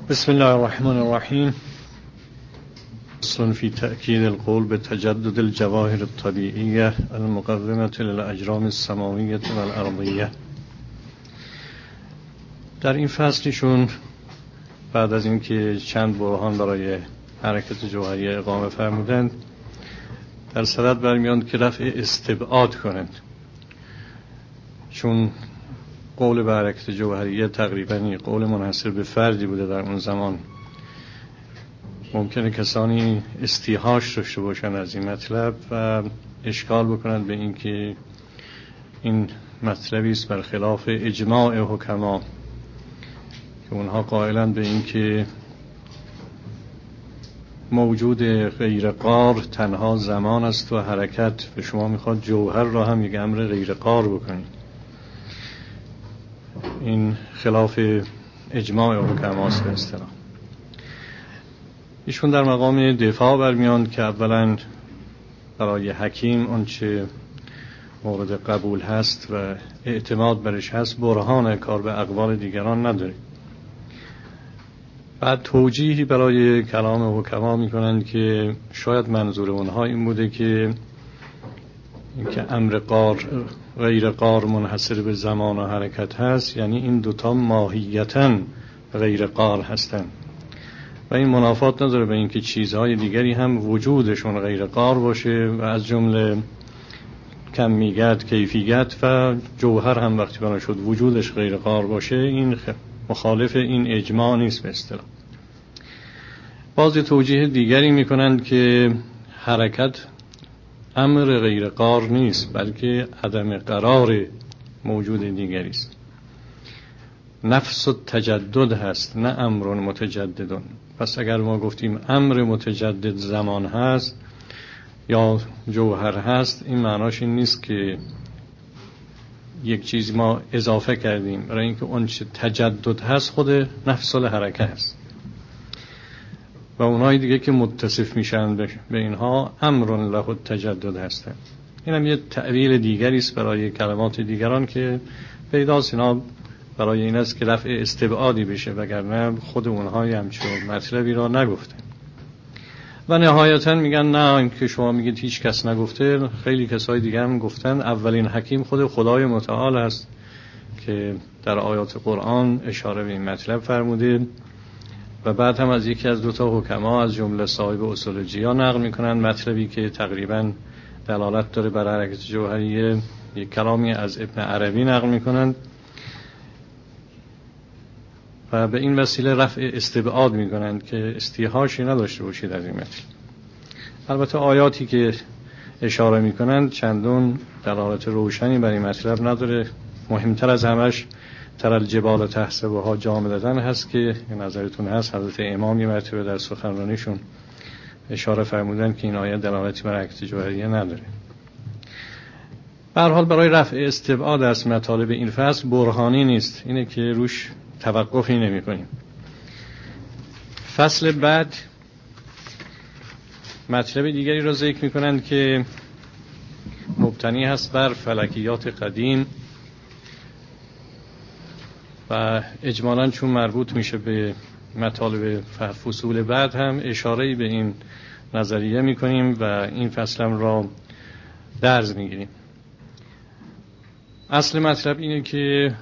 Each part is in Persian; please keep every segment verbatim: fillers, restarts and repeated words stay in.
بسم الله الرحمن الرحیم. فصل فی تأکید القول بتجدد الجواهر الطبیعیة المقومة للأجرام السماویة والأرضیة. در این فصلشون بعد از اینکه چند برهان برای حرکت جوهریه اقامه فرمودند، در صدد برمیاند که رفع استبعاد کنند، چون قول به حرکت جوهریه تقریبا قول منحصر به فردی بوده در اون زمان. ممکنه کسانی استیحاش داشته باشند از این مطلب و اشکال بکنند به این که این مطلبی است برخلاف اجماع حکما که اونها قائلند به این که موجود غیر قار تنها زمان است و حرکت، به شما میخواد جوهر را هم یک امر غیر قار بکنید. این خلاف اجماع حکماست به اصطلاح. ایشون در مقام دفاع برمیاند که اولا برای حکیم آنچه مورد قبول هست و اعتماد برش هست برهان، کار به اقوال دیگران نداره. بعد توجیهی برای کلام حکما میکنند که شاید منظور اونها این بوده که اینکه امر قار غیر قار منحصر به زمان و حرکت هست، یعنی این دوتا ماهیتاً غیر قار هستند و این منافات نداره به اینکه چیزهای دیگری هم وجودشون غیر قار باشه و از جمله کمیت، کیفیت و جوهر هم وقتی بنا شد وجودش غیر قار باشه، این مخالف این اجماع نیست به اصطلاح. بعضی توجیه دیگری میکنند که حرکت امر غیر قار نیست، بلکه عدم قرار موجود دیگری است. نفس التجدد هست، نه امر متجدد. پس اگر ما گفتیم امر متجدد زمان هست یا جوهر هست، این معناش این نیست که یک چیز ما اضافه کردیم، برای اینکه اون چه تجدد هست خود نفس الحرکه است و اونایی دیگه که متصف میشن به اینها امر له التجدد هستن. این هم یه تعبیر دیگری است برای کلمات دیگران که پیداست اینا برای این است که رفع استبعادی بشه، وگرنه خود اونها همچون مطلبی را نگفتن. و نهایتا میگن نه، این که شما میگید هیچ کس نگفته، خیلی کسای دیگه هم گفتن. اولین حکیم خود خدای متعال است که در آیات قرآن اشاره به این مطلب فرموده و بعد هم از یکی از دوتا حکما از جمله صاحب اصولجیا نقل میکنن مطلبی که تقریبا دلالت داره بر حرکت جوهریه. یک کلامی از ابن عربی نقل میکنن و به این وسیله رفع استبعاد میکنن که استیحاشی نداشته باشید از این مطلب. البته آیاتی که اشاره میکنن چندون دلالت روشنی بر این مطلب نداره. مهمتر از همش تر الجبال تحسبها جامدتن هست که نظرتون هست حضرت امام یه مرتبه در سخنرانیشون اشاره فرمودن که این آیه دلالتی بر حرکت جوهریه نداره. به هر حال برای رفع استبعاد از مطالب این فصل برهانی نیست، اینه که روش توقفی نمی کنیم. فصل بعد مطلب دیگری را ذکر می کنند که مبتنی هست بر فلکیات قدیم و اجمالاً چون مربوط میشه به مطالب فصول بعد هم اشاره‌ای به این نظریه میکنیم و این فصل هم را درز میگیریم. اصل مطلب اینه که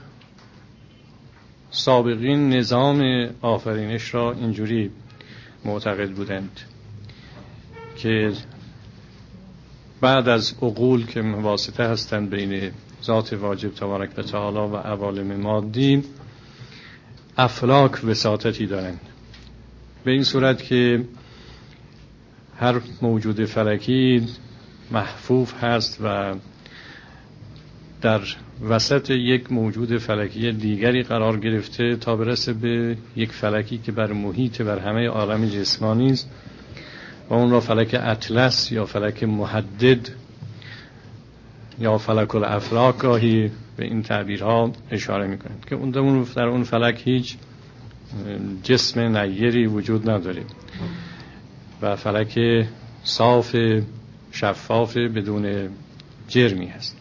سابقین نظام آفرینش را اینجوری معتقد بودند که بعد از عقول که واسطه هستند بین ذات واجب تبارک و تعالی و عوالم مادی، افلاک وساطتی دارند، به این صورت که هر موجود فلکی محفوف هست و در وسط یک موجود فلکی دیگری قرار گرفته تا برسه به یک فلکی که بر محیط بر همه عالم جسمانی است و اون را فلک اطلس یا فلک محدد یا فلک الافلاک گاهی به این تعبیرها اشاره میکنند که اون در اون فلک هیچ جسم نیری وجود نداره و فلک صاف شفاف بدون جرمی هست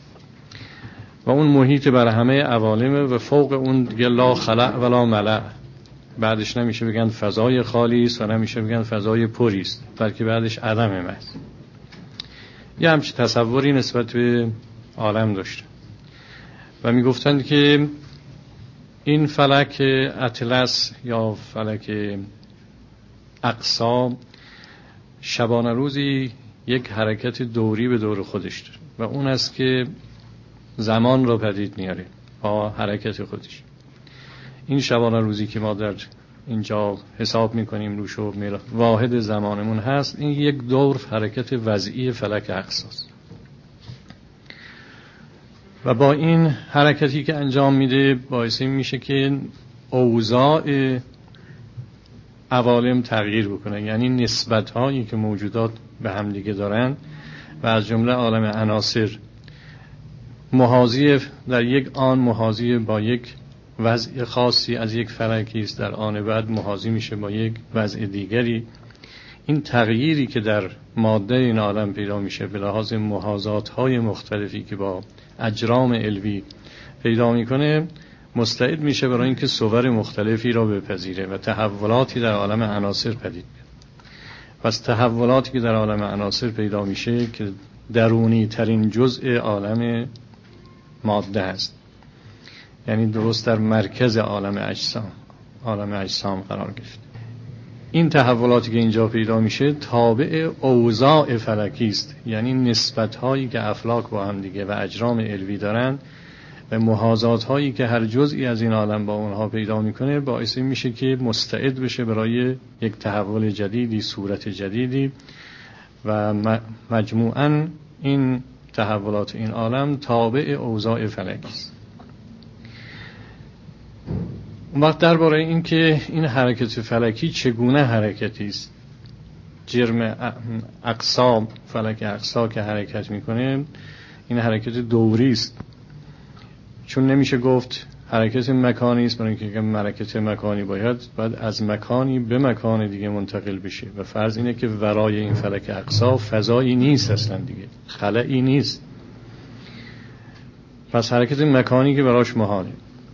و اون محیط بر همه عوالم و فوق اون دیگه لا خلع ولا ملع، بعدش نمیشه بگن فضای خالی است و نمیشه بگن فضای پری است، بلکه بعدش عدم محض. یه همچین تصوری نسبت به عالم داشته و میگفتند که این فلک اطلس یا فلک اقصی شبانه روزی یک حرکت دوری به دور خودش داره و اون است که زمان را پدید میاره با حرکت خودش. این شبانه روزی که ما در اینجا حساب میکنیم روش و واحد زمانمون هست، این یک دور حرکت وضعی فلک اقصی است و با این حرکتی که انجام میده باعث میشه که اوضاع عوالم تغییر بکنه، یعنی نسبت هایی که موجودات به هم دیگه دارن و از جمله عالم عناصر محاذی در یک آن محاذی با یک وضع خاصی از یک فلکی است، در آن بعد محاذی میشه با یک وضع دیگری. این تغییری که در ماده این عالم پیدا میشه به لحاظ محاذات های مختلفی که با اجرام علوی پیدا میکنه مستعد میشه برای اینکه صور مختلفی را بپذیره و تحولاتی در عالم عناصر پدید بیاد. پس تحولاتی که در عالم عناصر پیدا میشه که درونی ترین جزء عالم ماده است، یعنی درست در مرکز عالم اجسام عالم اجسام قرار گرفت. این تحولاتی که اینجا پیدا میشه تابع اوضاع فلکی است، یعنی نسبت هایی که افلاک با هم دیگه و اجرام علوی دارن و محاذات هایی که هر جزئی از این عالم با اونها پیدا میکنه باعث میشه که مستعد بشه برای یک تحول جدیدی، صورت جدیدی و مجموعاً این تحولات این عالم تابع اوضاع فلکی است. اون وقت درباره این که این حرکت فلکی چگونه حرکتی است، جرم اقصا، فلک اقصا که حرکت میکنه این حرکت دوری است، چون نمیشه گفت حرکت مکانی است، برای اینکه حرکت مکانی باید باید از مکانی به مکان دیگه منتقل بشه و فرض اینه که ورای این فلک اقصا فضایی نیست، اصلا دیگه خلایی نیست. پس حرکت مکانی که براش محاله،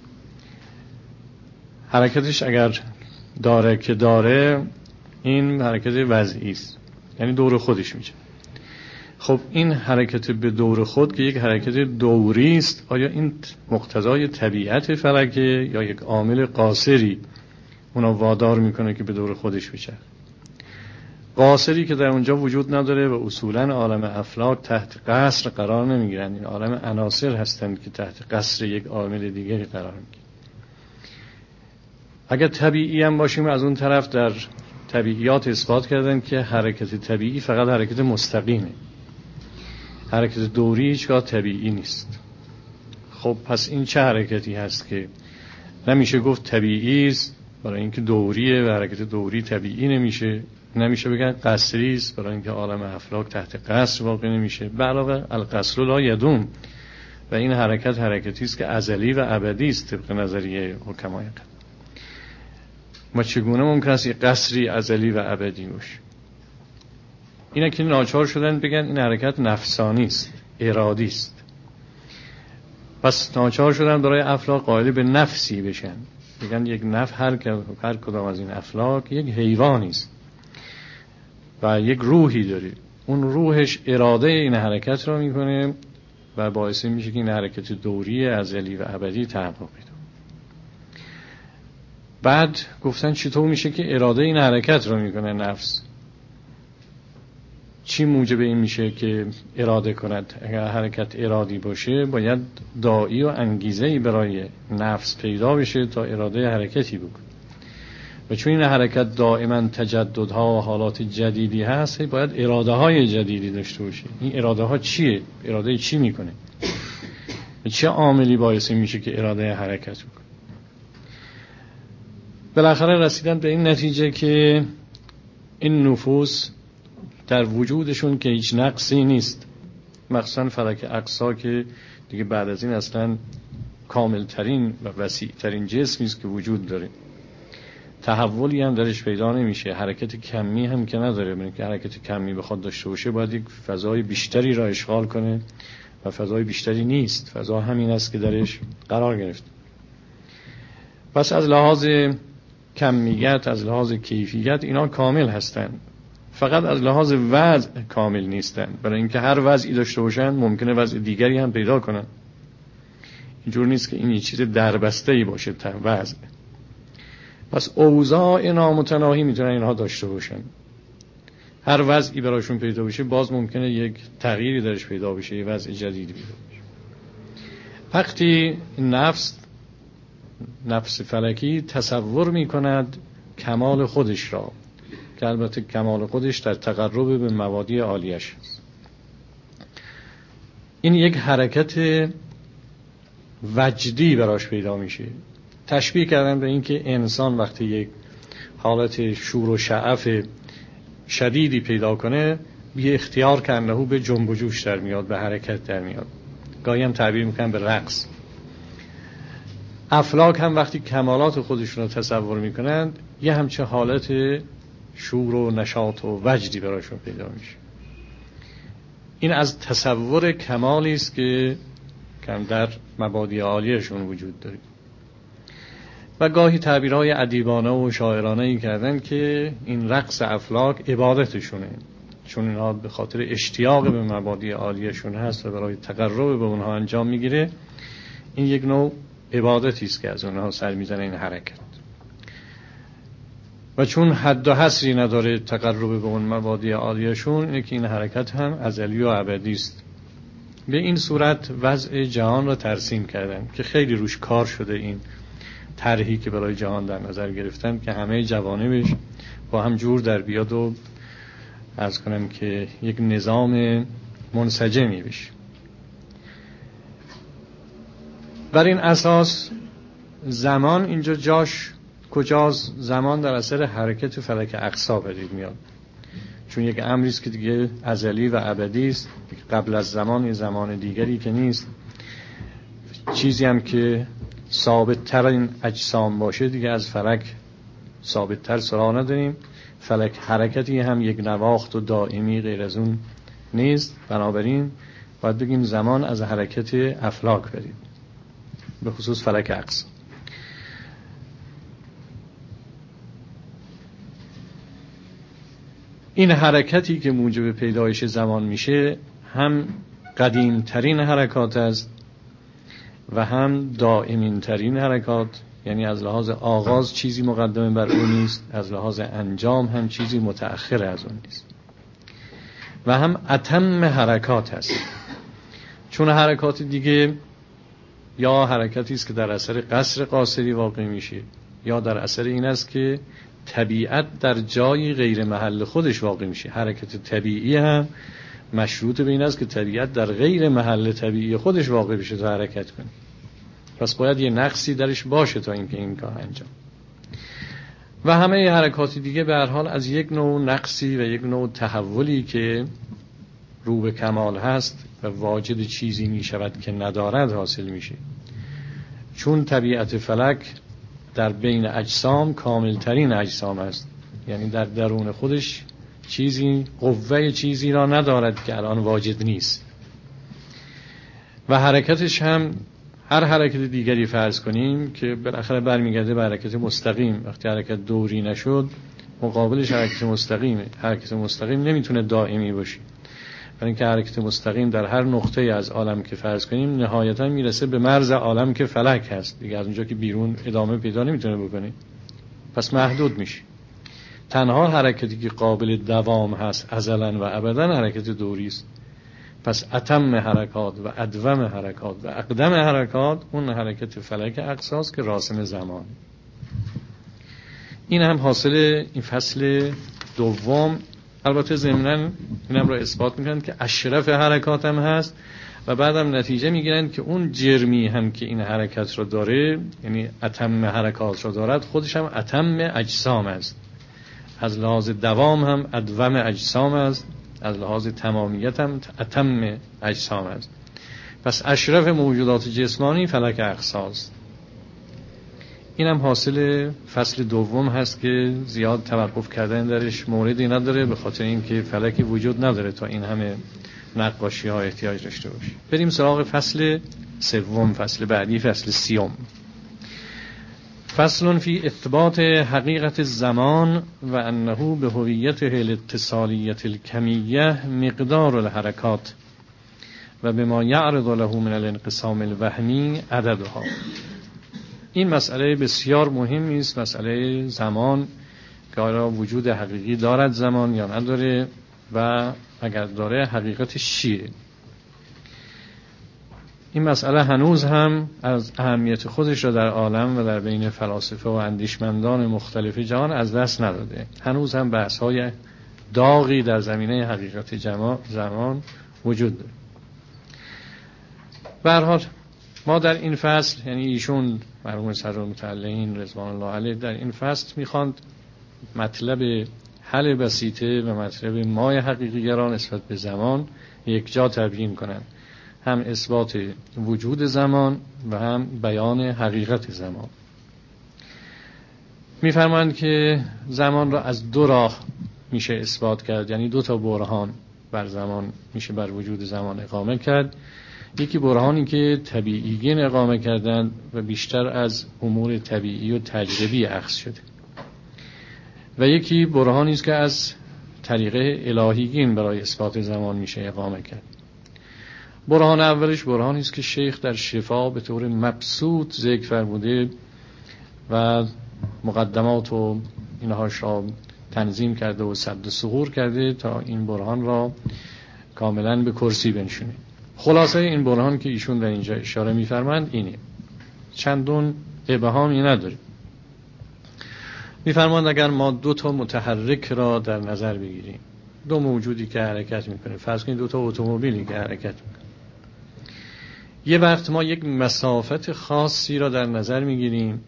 حرکتش اگر داره که داره این حرکت وضعی است، یعنی دور خودش میشه. خب این حرکت به دور خود که یک حرکت دوری است، آیا این مقتضای طبیعت فلکه یا یک عامل قاصری اونا وادار میکنه که به دور خودش بشه؟ قاصری که در اونجا وجود نداره و اصولا عالم افلاک تحت قصر قرار نمیگیرن، این عالم عناصر هستند که تحت قصر یک عامل دیگری قرار میگیرن. اگر طبیعی هم باشیم از اون طرف در طبیعیات اثبات کردن که حرکت طبیعی فقط حرکت مستقیمه، حرکت دوری هیچگاه طبیعی نیست. خب پس این چه حرکتی هست که نمیشه گفت طبیعی است برای اینکه دوریه و حرکت دوری طبیعی نمیشه، نمیشه بگن قصری است برای اینکه عالم افلاک تحت قصر واقع نمیشه. به علاوه القصر لا یدوم و این حرکت حرکتی است که ازلی و ابدی است طبق نظریه حکمای قدیم. ما چگونه ممکن است یک قصری ازلی و ابدی باشه؟ اینا که ناچار شدن بگن این حرکت نفسانی است، ارادی است. پس ناچار شدن برای افلاک قائل به نفسی بشن، بگن یک نفس هر هر کدام از این افلاک یک حیوانی است و یک روحی داره، اون روحش اراده این حرکت را میکنه و باعث میشه که این حرکت دوری ازلی و ابدی تحقق پیدا. بعد گفتن چطور میشه که اراده این حرکت را میکنه نفس؟ چی موجب این میشه که اراده کند؟ اگر حرکت ارادی باشه باید داعی و انگیزه‌ای برای نفس پیدا بشه تا اراده حرکتی بکنه و چون این حرکت دائما تجددها و حالات جدیدی هست باید اراده های جدیدی داشته باشه. این اراده ها چیه؟ اراده چی میکنه؟ چه عاملی باعث میشه که اراده حرکت بکنه؟ بالاخره رسیدن به این نتیجه که این نفوس در وجودشون که هیچ نقصی نیست، مخصوصا فلک اقصا که دیگه بعد از این اصلا کامل ترین و وسیع ترین جسمی است که وجود داره، تحولی هم درش پیدا نمیشه، حرکت کمی هم که نداره. برای اینکه حرکت کمی بخواد داشته باشه باید یک فضای بیشتری را اشغال کنه و فضای بیشتری نیست، فضا همین است که درش قرار گرفت. پس از لحاظ کمیت، از لحاظ کیفیت اینا کامل هستند، فقط از لحاظ وضع کامل نیستند. برای اینکه هر وضعی داشته باشن ممکنه وضع دیگری هم پیدا کنن. اینجور نیست که این یه چیز دربسته‌ای باشه تا وضع. پس اوضاع نامتناهی میتونن اینها داشته باشن. هر وضعی براشون پیدا بشه باز ممکنه یک تغییری درش پیدا بشه، یه وضع جدیدی پیدا بشه. وقتی نفس نفس فلکی تصور میکند کمال خودش را، که البته کمال خودش در تقرب به مبادی عالیش است، این یک حرکت وجدی براش پیدا میشه. تشبیه کردن به این که انسان وقتی یک حالت شور و شعف شدیدی پیدا کنه بی اختیار کنهو به جنب و جوش در میاد، به حرکت در میاد. گاهی هم تعبیر میکنن به رقص. افلاک هم وقتی کمالات خودشون رو تصور میکنند یه همچه حالت شور و نشاط و وجدی براشون پیدا میشه. این از تصور کمالی است که کم در مبادی عالیشون وجود داره. و گاهی تعبیرهای ادیبانه و شاعرانه ای کردن که این رقص افلاک عبادتشونه، چون اینها به خاطر اشتیاق به مبادی عالیشون هست و برای تقرب به اونها انجام میگیره. این یک نوع عبادتی است که از اونها سر میزنه این حرکت. و چون حد و حصری نداره تقرب به اون مبادی عالیشون، اینه که این حرکت هم ازلی و ابدی است. به این صورت وضع جهان را ترسیم کردن که خیلی روش کار شده. این طرحی که برای جهان در نظر گرفتن که همه جوانبش با هم جور در بیاد و عرض کنم که یک نظام منسجمی بشه. بر این اساس زمان اینجا جاش کجاست؟ زمان در اثر حرکت فلک اقصا پدید میاد، چون یک امری است که دیگه ازلی و ابدی است. قبل از زمان یه زمان دیگری که نیست. چیزی هم که ثابت تر این اجسام باشه دیگه از فلک ثابت تر سراغ نداریم. فلک حرکتی هم یک نواخت و دائمی غیر از اون نیست. بنابراین باید بگیم زمان از حرکت افلاک پدید، به خصوص فلک اقصا. این حرکتی که موجب پیدایش زمان میشه هم قدیم ترین حرکات است و هم دائمین ترین حرکات. یعنی از لحاظ آغاز چیزی مقدم بر اون نیست، از لحاظ انجام هم چیزی متأخر از اون نیست. و هم اتم حرکات هست، چون حرکات دیگه یا حرکتی است که در اثر قصر قاصری واقع میشه، یا در اثر این است که طبیعت در جای غیر محل خودش واقع میشه. حرکت طبیعی هم مشروط به این است که طبیعت در غیر محل طبیعی خودش واقع بشه تا حرکت کنه. پس باید یه نقصی درش باشه تا اینکه این کار انجام. و همه حرکات دیگه به هر حال از یک نوع نقصی و یک نوع تحولی که رو به کمال هست و واجد چیزی می شود که ندارد حاصل میشه. چون طبیعت فلک در بین اجسام کامل ترین اجسام است، یعنی در درون خودش چیزی قوه چیزی را ندارد که الان واجد نیست. و حرکتش هم هر حرکت دیگری فرض کنیم که بالاخره برمیگرده به حرکت مستقیم. وقتی حرکت دوری نشد مقابلش حرکت مستقیمه. حرکت مستقیم نمیتونه دائمی باشه، برای اینکه حرکت مستقیم در هر نقطه از عالم که فرض کنیم نهایتا میرسه به مرز عالم که فلک هست دیگه. از اونجا که بیرون ادامه پیدا نمیتونه بکنه، پس محدود میشه. تنها حرکتی که قابل دوام هست ازلا و ابدا حرکت دوری است. پس اتم حرکات و ادوم حرکات و اقدم حرکات اون حرکت فلک اقصاست که راسم زمان. این هم حاصل این فصل دوم. البته ضمناً اینم را اثبات میکنن که اشرف حرکات هم هست و بعدم نتیجه میگیرن که اون جرمی هم که این حرکت را داره، یعنی اتم حرکات را دارد، خودش هم اتم اجسام است. از لحاظ دوام هم ادوم اجسام است، از لحاظ تمامیت هم اتم اجسام است. پس اشرف موجودات جسمانی فلک اقصاست. این هم حاصل فصل دوم هست که زیاد توقف کردن درش موردی نداره، به خاطر اینکه فلکی وجود نداره تا این همه نقاشی ها احتیاج داشته باشه. بریم سراغ فصل سوم، فصل بعدی، فصل سیوم. فصل فی اثبات حقیقت الزمان و انه به هویته الاتصالیت الکمیه مقدار الحرکات و بما یعرض له من الانقسام الوهمی عددها. این مسئله بسیار مهمی است، مسئله زمان که آیا وجود حقیقی دارد زمان یا نداره و اگر داره حقیقتش چیه. این مسئله هنوز هم از اهمیت خودش را در عالم و در بین فلاسفه و اندیشمندان مختلف جهان از دست نداده. هنوز هم بحث‌های داغی در زمینه حقیقت زمان وجود داره. به هر حال ما در این فصل، یعنی ایشون مرحوم صدرالمتعلقین رضوان الله علیه در این فصل میخواند مطلب حل بسیطه و مطلب مای حقیقی را نسبت به زمان یک جا تبیین کنند، هم اثبات وجود زمان و هم بیان حقیقت زمان. میفرمایند که زمان را از دو راه میشه اثبات کرد، یعنی دو تا برهان بر زمان میشه بر وجود زمان اقامه کرد. یکی برهانی که طبیعیین اقامه کردند و بیشتر از امور طبیعی و تجربی اخذ شده، و یکی برهانی است که از طریقه الهیین برای اثبات زمان میشه اقامه کرد. برهان اولش برهانی است که شیخ در شفا به طور مبسوط ذکر فرموده و مقدمات و اینهاش را تنظیم کرده و سد ثغور کرده تا این برهان را کاملا به کرسی بنشونه. خلاصه این برهان که ایشون در اینجا اشاره می‌فرمایند اینه، چندون ابهامی نداره. می‌فرمایند اگر ما دو تا متحرک را در نظر بگیریم، دو موجودی که حرکت می‌کنه، فرض کنید دو تا اتومبیلی که حرکت می‌کنه، یه وقت ما یک مسافت خاصی را در نظر می‌گیریم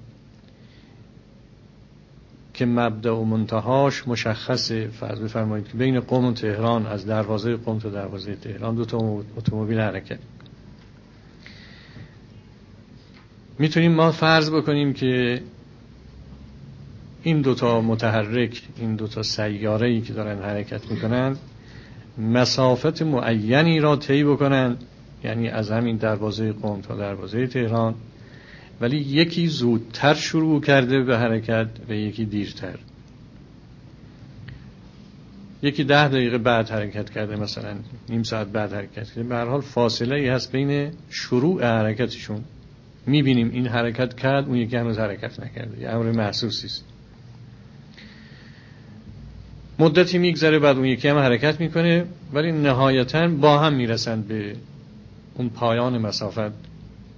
که مبدأ و منتهاش مشخصه. فرض بفرمایید که بین قم و تهران، از دروازه قم تا دروازه تهران دو تا اتومبیل حرکت. میتونیم ما فرض بکنیم که این دو تا متحرک، این دو تا سیاره‌ای که دارن حرکت میکنن، مسافت معینی را طی بکنن، یعنی از همین دروازه قم تا دروازه تهران، ولی یکی زودتر شروع کرده به حرکت و یکی دیرتر. یکی ده دقیقه بعد حرکت کرده، مثلا نیم ساعت بعد حرکت کرده. به هر حال فاصله ای هست بین شروع حرکتشون. میبینیم این حرکت کرد، اون یکی هنوز حرکت نکرده، یه امر محسوسی است. مدتی میگذره، بعد اون یکی هم حرکت میکنه، ولی نهایتاً با هم میرسند به اون پایان مسافت.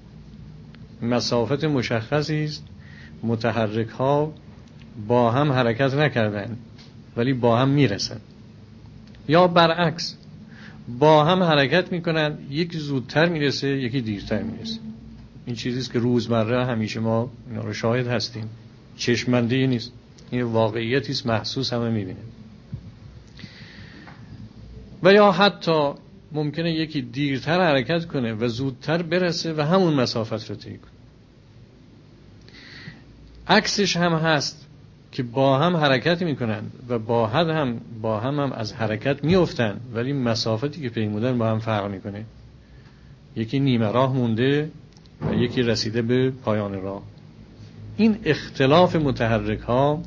مسافت مشخصی است، متحرک ها با هم حرکت نکردن ولی با هم میرسن، یا برعکس با هم حرکت میکنن، یکی زودتر میرسه یکی دیرتر میرسه. این چیزی است که روزمره همیشه ما اینا رو شاهد هستیم، چشمنده‌ای نیست، این واقعیتی است، محسوس همه میبینه. و یا حتی ممکنه یکی دیرتر حرکت کنه و زودتر برسه و همون مسافت رو طی کنه. عکسش هم هست که با هم حرکت میکنن و با هم هم با هم هم از حرکت میافتن، ولی مسافتی که پیمودن با هم فرق میکنه. یکی نیمه راه مونده و یکی رسیده به پایان راه. این اختلاف متحرک ها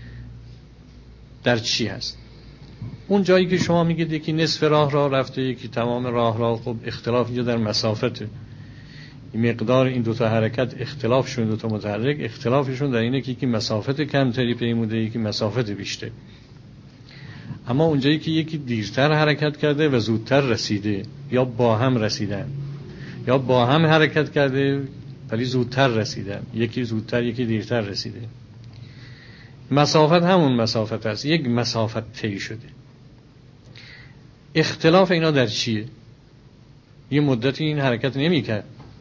در چی هست؟ اون جایی که شما میگید یکی نصف راه را رفته یکی تمام راه را، خب اختلاف اینجا در مسافته. این مقدار این دوتا حرکت اختلافشون، دوتا متحرک اختلافشون در اینه که یکی مسافت کمتری پیموده یکی مسافت بیشتر. اما اونجایی که یکی دیرتر حرکت کرده و زودتر رسیده، یا با هم رسیدن، یا با هم حرکت کرده ولی زودتر رسیدن، یکی زودتر یکی دیرتر رسیده، مسافت همون مسافت است، یک مسافت طی شده. اختلاف اینا در چیه؟ یه مدتی این حرکت نمی کرد،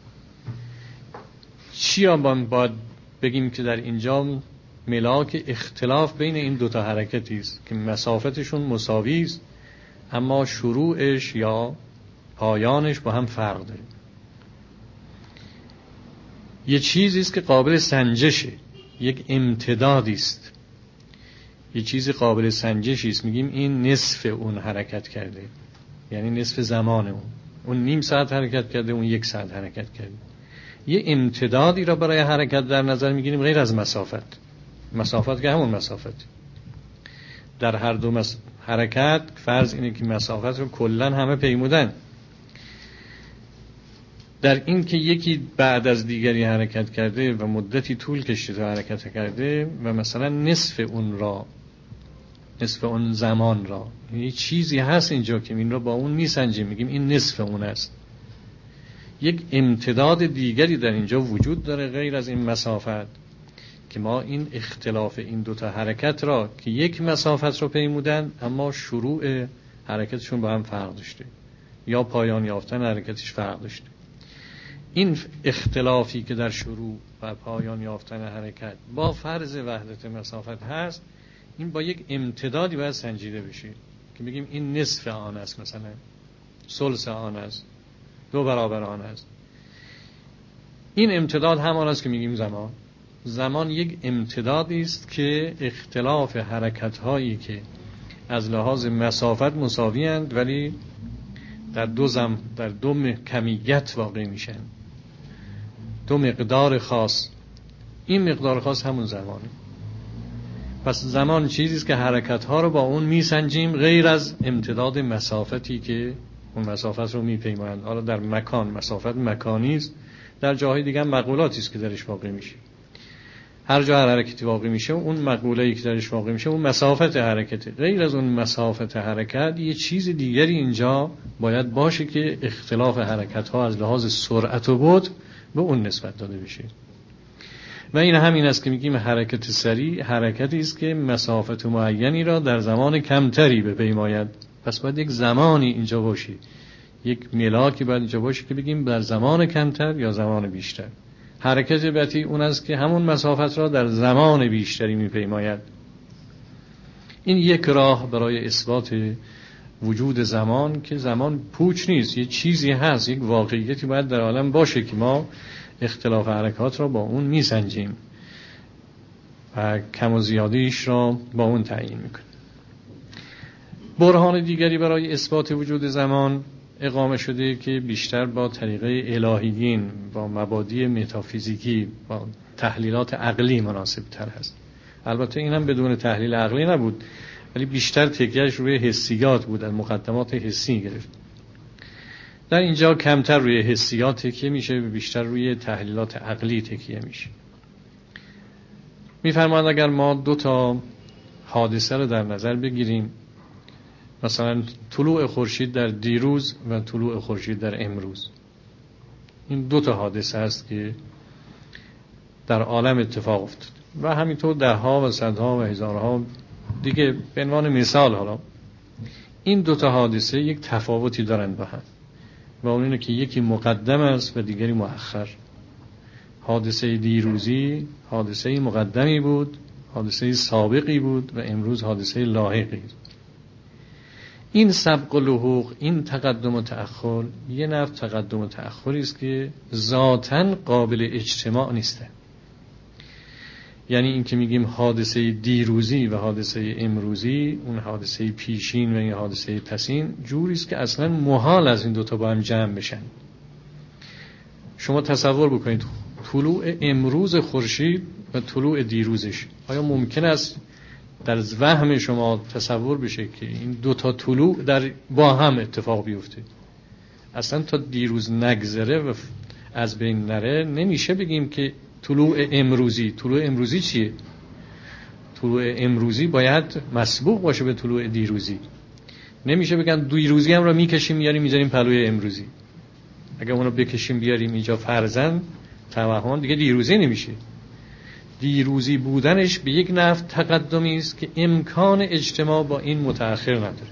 چیا باید بگیم که در اینجا ملاک اختلاف بین این دوتا حرکتی است که مسافتشون مساوی است اما شروعش یا پایانش با هم فرق داره. یه چیزی است که قابل سنجشه، یک امتدادی است، یه چیزی قابل سنجشی است، میگیم این نصف اون حرکت کرده، یعنی نصف زمان اون اون نیم ساعت حرکت کرده، اون یک ساعت حرکت کرده. یه امتدادی را برای حرکت در نظر میگیریم غیر از مسافت. مسافت که همون مسافت. در هر دو مس... حرکت فرض اینه که مسافت رو کلن همه پیمودن. در این که یکی بعد از دیگری حرکت کرده و مدتی طول کشیده تا حرکت کرده و مثلا نصف اون را نصف اون زمان را، یه چیزی هست اینجا که این را با اون میسنجیم، میگیم این نصف اون است. یک امتداد دیگری در اینجا وجود داره غیر از این مسافت که ما این اختلاف این دوتا حرکت را که یک مسافت را پیمودن اما شروع حرکتشون با هم فرق داشته یا پایان یافتن حرکتش فرق داشته. این اختلافی که در شروع و پایان یافتن حرکت با فرض وحدت مسافت هست، این با یک امتدادی باید سنجیده بشه که بگیم این نصف آن است، مثلا ثلث آن است، دو برابر آن است. این امتداد همان است که میگیم زمان. زمان یک امتدادی است که اختلاف حرکت هایی که از لحاظ مسافت مساوی اند ولی در دو زم در دو کمیت واقع میشن، دو مقدار خاص. این مقدار خاص همون زمانه. پس زمان چیزی است که حرکت ها رو با اون میسنجیم غیر از امتداد مسافتی که اون مسافت رو میپیمایند. حالا در مکان مسافت مکانی است، در جاهای دیگه هم مقولاتی است که درش واقع میشه. هر جا هر حرکتی واقع میشه اون مقوله‌ای که درش واقع میشه اون مسافت حرکته. غیر از اون مسافت حرکت یه چیز دیگری اینجا باید باشه که اختلاف حرکت ها از لحاظ سرعت و بعد به اون نسبت داده بشه. و این همین است که میگیم حرکت سریع حرکتی است که مسافت معینی را در زمان کمتری بپیماید. پس باید یک زمانی اینجا باشه، یک ملاکی باید اینجا باشه که بگیم در زمان کمتر یا زمان بیشتر. حرکت بطیء اون است که همون مسافت را در زمان بیشتری میپیماید. این یک راه برای اثبات وجود زمان که زمان پوچ نیست، یه چیزی هست، یک واقعیتی باید در عالم باشه که ما اختلاف حرکات را با اون میسنجیم و کم و زیادیش را با اون تعیین میکنیم. برهان دیگری برای اثبات وجود زمان اقامه شده که بیشتر با طریقه الهیین، با مبادی متافیزیکی، با تحلیلات عقلی مناسب تر هست. البته این هم بدون تحلیل عقلی نبود ولی بیشتر تکیهش روی حسیات بود، از مقدمات حسی گرفت. در اینجا کمتر روی حسیات تکیه میشه و بیشتر روی تحلیلات عقلی تکیه میشه. میفرماند اگر ما دو تا حادثه رو در نظر بگیریم، مثلا طلوع خورشید در دیروز و طلوع خورشید در امروز، این دو تا حادثه است که در عالم اتفاق افتاد و همینطور ده ها و صدها و هزارها دیگه به عنوان مثال. حالا این دو تا حادثه یک تفاوتی دارند با هم و اون اینه که یکی مقدم است و دیگری مؤخر. حادثه دیروزی حادثه مقدمی بود، حادثه سابقی بود و امروز حادثه لاحقی. این سبق و لحوق، این تقدم و تأخر یه نوع تقدم و تأخری است که ذاتاً قابل اجتماع نیسته. یعنی این که میگیم حادثه دیروزی و حادثه امروزی، اون حادثه پیشین و این حادثه پسین، جوری است که اصلا محال از این دوتا با هم جمع بشن. شما تصور بکنید طلوع امروز خورشید و طلوع دیروزش، آیا ممکن است در وهم شما تصور بشه که این دوتا طلوع در با هم اتفاق بیفته؟ اصلا تا دیروز نگذره و از بین نره نمیشه بگیم که طلوع امروزی. طلوع امروزی چیه؟ طلوع امروزی باید مسبوق باشه به طلوع دیروزی. نمیشه بگن دیروزی هم رو میکشیم میاریم میذاریم پلوی امروزی. اگر اونو بکشیم بیاریم اینجا فرضاً توهم دیگه دیروزی نمیشه. دیروزی بودنش به یک نحو تقدمی است که امکان اجتماع با این متأخر نداره،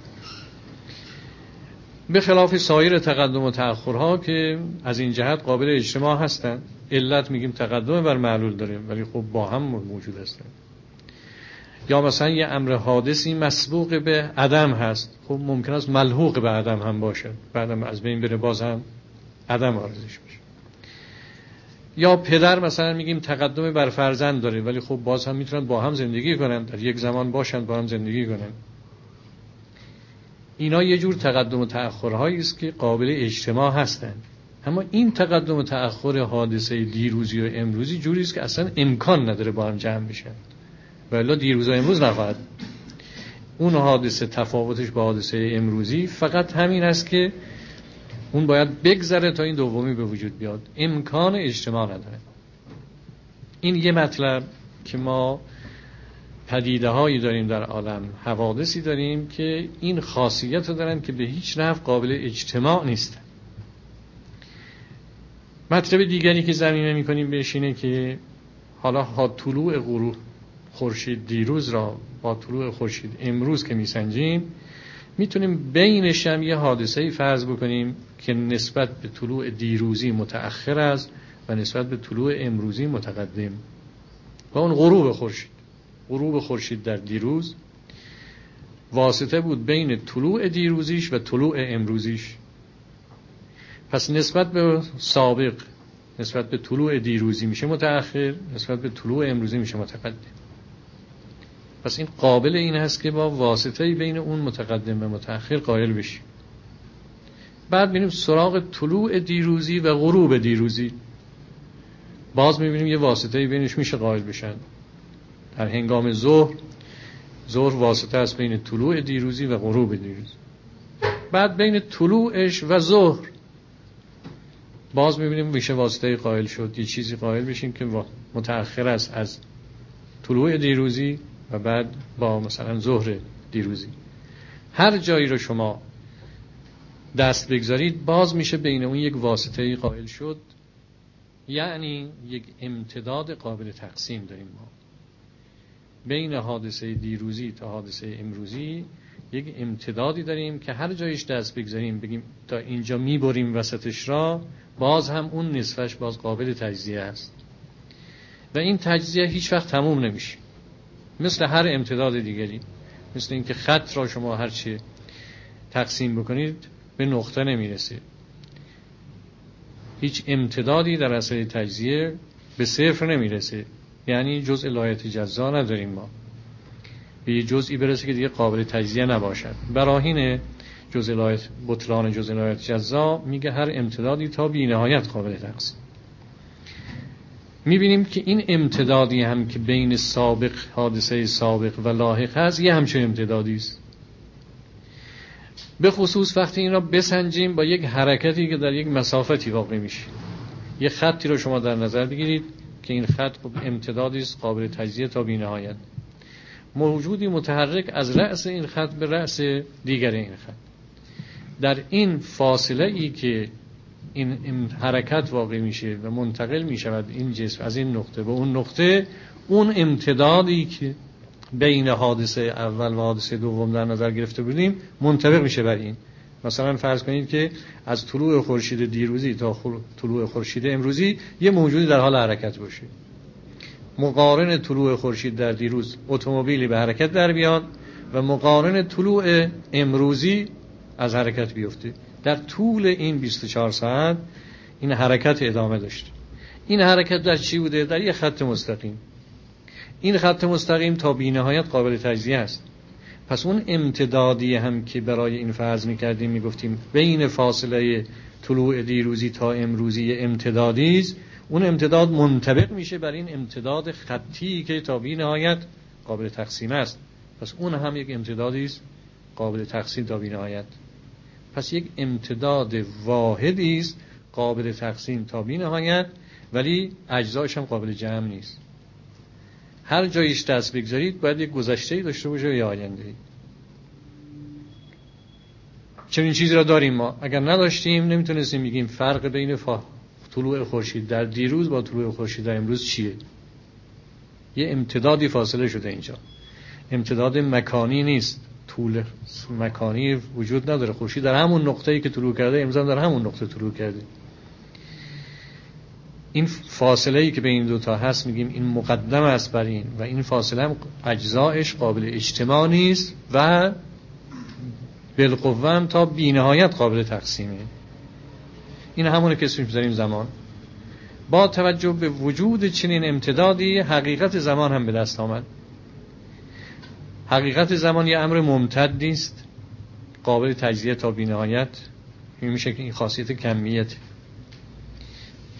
به خلاف سایر تقدم و تأخرها که از این جهت قابل اجتماع هستند. علت میگیم تقدم بر معلول داره ولی خب با هم موجود هستند. یا مثلا یه امر حادثی مسبوق به عدم هست، خب ممکن است ملحوق به عدم هم باشه، بعدم از بین بره باز هم عدم آرزش میشه. یا پدر مثلا میگیم تقدم بر فرزند داره ولی خب باز هم میتونن با هم زندگی کنن، در یک زمان باشن با هم زندگی کنن. اینا یه جور تقدم و تأخرهایی است که قابل اجتماع هستند. اما این تقدم و تأخر حادثه دیروزی و امروزی جوری است که اصلا امکان نداره با هم جمع بشن، ولی دیروز و امروز نخواهد. اون حادثه تفاوتش با حادثه امروزی فقط همین است که اون باید بگذره تا این دومی به وجود بیاد، امکان اجتماع نداره. این یه مطلب که ما پدیده هایی داریم در عالم، حوادثی داریم که این خاصیت رو دارن که به هیچ نحو قابل اجتماع نیستن. مطلب دیگری که ضمیمه میکنیم بهش اینه که حالا ها طلوع غروب خورشید دیروز را با طلوع خورشید امروز که میسنجیم، میتونیم بینش هم یه حادثه‌ای فرض بکنیم که نسبت به طلوع دیروزی متأخر است و نسبت به طلوع امروزی متقدم، و اون غروب خورشید. غروب خورشید در دیروز واسطه بود بین طلوع دیروزیش و طلوع امروزیش. پس نسبت به سابق، نسبت به طلوع دیروزی میشه متأخر، نسبت به طلوع امروزی میشه متقدم. پس این قابل این هست که با واسطه‌ای بین اون متقدم و متأخر قائل بشیم. بعد میریم سراغ طلوع دیروزی و غروب دیروزی، باز میبینیم یه واسطه‌ای بینش میشه قائل بشن. در هنگام ظهر، ظهر واسطه است بین طلوع دیروزی و غروب دیروزی. بعد بین طلوعش و ظهر باز میبینیم میشه واسطه‌ای قائل شد، یه چیزی قائل بشیم که متأخر است از طلوع دیروزی و بعد با مثلا ظهر دیروزی. هر جایی رو شما دست بگذارید باز میشه بین اون یک واسطه‌ای قائل شد، یعنی یک امتداد قابل تقسیم داریم ما بین حادثه دیروزی تا حادثه امروزی. یک امتدادی داریم که هر جایش دست بگذاریم بگیم تا اینجا میبریم وسطش را، باز هم اون نصفش باز قابل تجزیه است و این تجزیه هیچ وقت تموم نمیشه، مثل هر امتداد دیگری. مثل اینکه خط را شما هرچی تقسیم بکنید به نقطه نمیرسه، هیچ امتدادی در اثر تجزیه به صفر نمیرسه، یعنی جزء لایحه جزا نداریم ما، به یه جزئی برسه که دیگه قابل تجزیه نباشد. براهین جزء لایحه، بطلان جزء لایحه جزا میگه هر امتدادی تا بی نهایت قابل تقسیم. میبینیم که این امتدادی هم که بین سابق، حادثه سابق و لاحق هست، یه همچون امتدادی است. به خصوص وقتی این را بسنجیم با یک حرکتی که در یک مسافتی واقع میشه. یک خطی رو شما در نظر بگیرید که این خط امتدادی است قابل تجزیه تا بی نهایت، موجودی متحرک از رأس این خط به رأس دیگر این خط. در این فاصله ای که این حرکت واقع میشه و منتقل میشود این جسم از این نقطه به اون نقطه، اون امتدادی که بین حادثه اول و حادثه دوم در نظر گرفته بودیم منطبق میشه بر این. مثلا فرض کنید که از طلوع خورشید دیروزی تا طلوع خورشید امروزی یه موجودی در حال حرکت باشه، مقارن طلوع خورشید در دیروز اتومبیلی به حرکت در بیاد و مقارن طلوع امروزی از حرکت بیفته. در طول این بیست و چهار ساعت این حرکت ادامه داشته. این حرکت در چی بوده؟ در یک خط مستقیم. این خط مستقیم تا بی نهایت قابل تجزیه است. پس اون امتدادی هم که برای این فرض می‌کردیم میگفتیم بین فاصله طلوع دیروزی تا امروزی امتدادی است، اون امتداد منطبق میشه بر این امتداد خطی که تا بی نهایت قابل تقسیم است. پس اون هم یک امتدادی است قابل تقسیم تا بی نهایت. پس یک امتداد واحدی است قابل تقسیم تا بی نهایت، ولی اجزایش هم قابل جمع نیست. هر جایش دست بگذارید باید یک گذشته‌ای داشته باشه یا آینده‌ای. چنین چیزی را داریم ما. اگر نداشتیم نمیتونستیم بگیم فرق بین فا... طلوع خورشید در دیروز با طلوع خورشید در امروز چیه. یه امتدادی فاصله شده اینجا، امتداد مکانی نیست، طول مکانی وجود نداره. خورشید در همون نقطه‌ای که طلوع کرده امروز هم در همون نقطه طلوع کرده. این فاصله‌ای که بین دو تا هست میگیم این مقدم است بر این، و این فاصله هم اجزایش قابل اجتماع نیست و بالقوه هم تا بی نهایت قابل تقسیمه. این همونه که اسمش می‌ذاریم زمان. با توجه به وجود چنین امتدادی حقیقت زمان هم به دست آمد. حقیقت زمان یه امر ممتد نیست قابل تجزیه تا بی نهایت. این میشه که این خاصیت کمیت.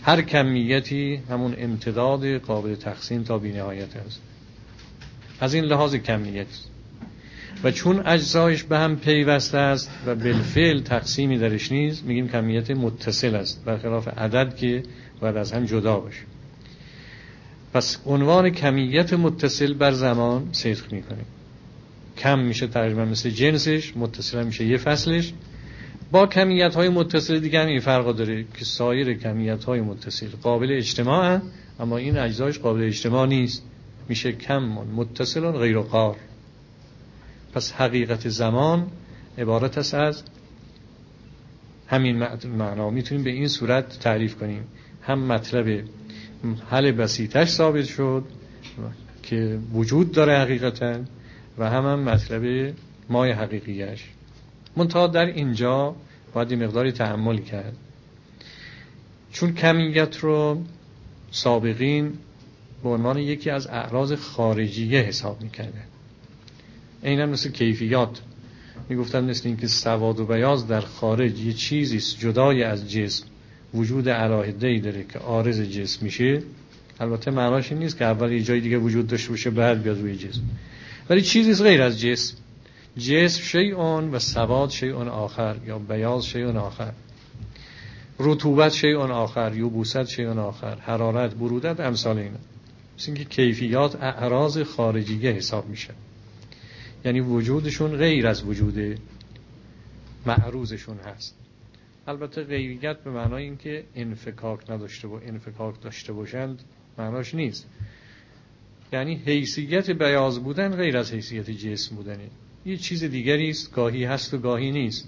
هر کمیتی همون امتداد قابل تقسیم تا بی‌نهایت است. از این لحاظ کمیت و چون اجزایش به هم پیوسته است و بالفعل تقسیمی درش نیست، میگیم کمیت متصل است، برخلاف عدد که باید از هم جدا باشه. پس عنوان کمیت متصل بر زمان صدق میکنیم. کم میشه تقریبا مثل جنسش، متصل میشه یه فصلش. با کمیت های متصل دیگه هم این فرق داره که سایر کمیت های متصل قابل اجتماع، اما این اجزایش قابل اجتماع نیست، میشه کم متصل غیر قار. پس حقیقت زمان عبارت است از همین معنا. میتونیم به این صورت تعریف کنیم، هم مطلب حل بسیطش ثابت شد که وجود داره حقیقتا، و هم هم مطلب مای حقیقیش. منتها در اینجا باید یه مقداری تأمل کرد، چون کمیت رو سابقین به عنوان یکی از اعراض خارجیه حساب میکردن. اینم مثل کیفیات میگفتن، مثل این که سواد و بیاض در خارج یه چیزی جدای از جسم وجود علاهده‌ای داره که عارض جسم میشه. البته معناش این نیست که اول یه جای دیگه وجود داشته باشه بعد بیاد روی جسم، ولی چیزی غیر از جسم. جسم شیئون و سواد شیئون آخر، یا بیاض شیئون آخر، رطوبت شیئون آخر، یبوست شیئون آخر، حرارت، برودت، امثال اینا. مثل اینکه کیفیات اعراض خارجیه حساب میشه، یعنی وجودشون غیر از وجود معروضشون هست. البته غیریت به معنای اینکه انفکاک نداشته و انفکاک داشته باشند معناش نیست، یعنی حیثیت بیاض بودن غیر از حیثیت جسم بودنه، یه چیز دیگری است، گاهی هست و گاهی نیست.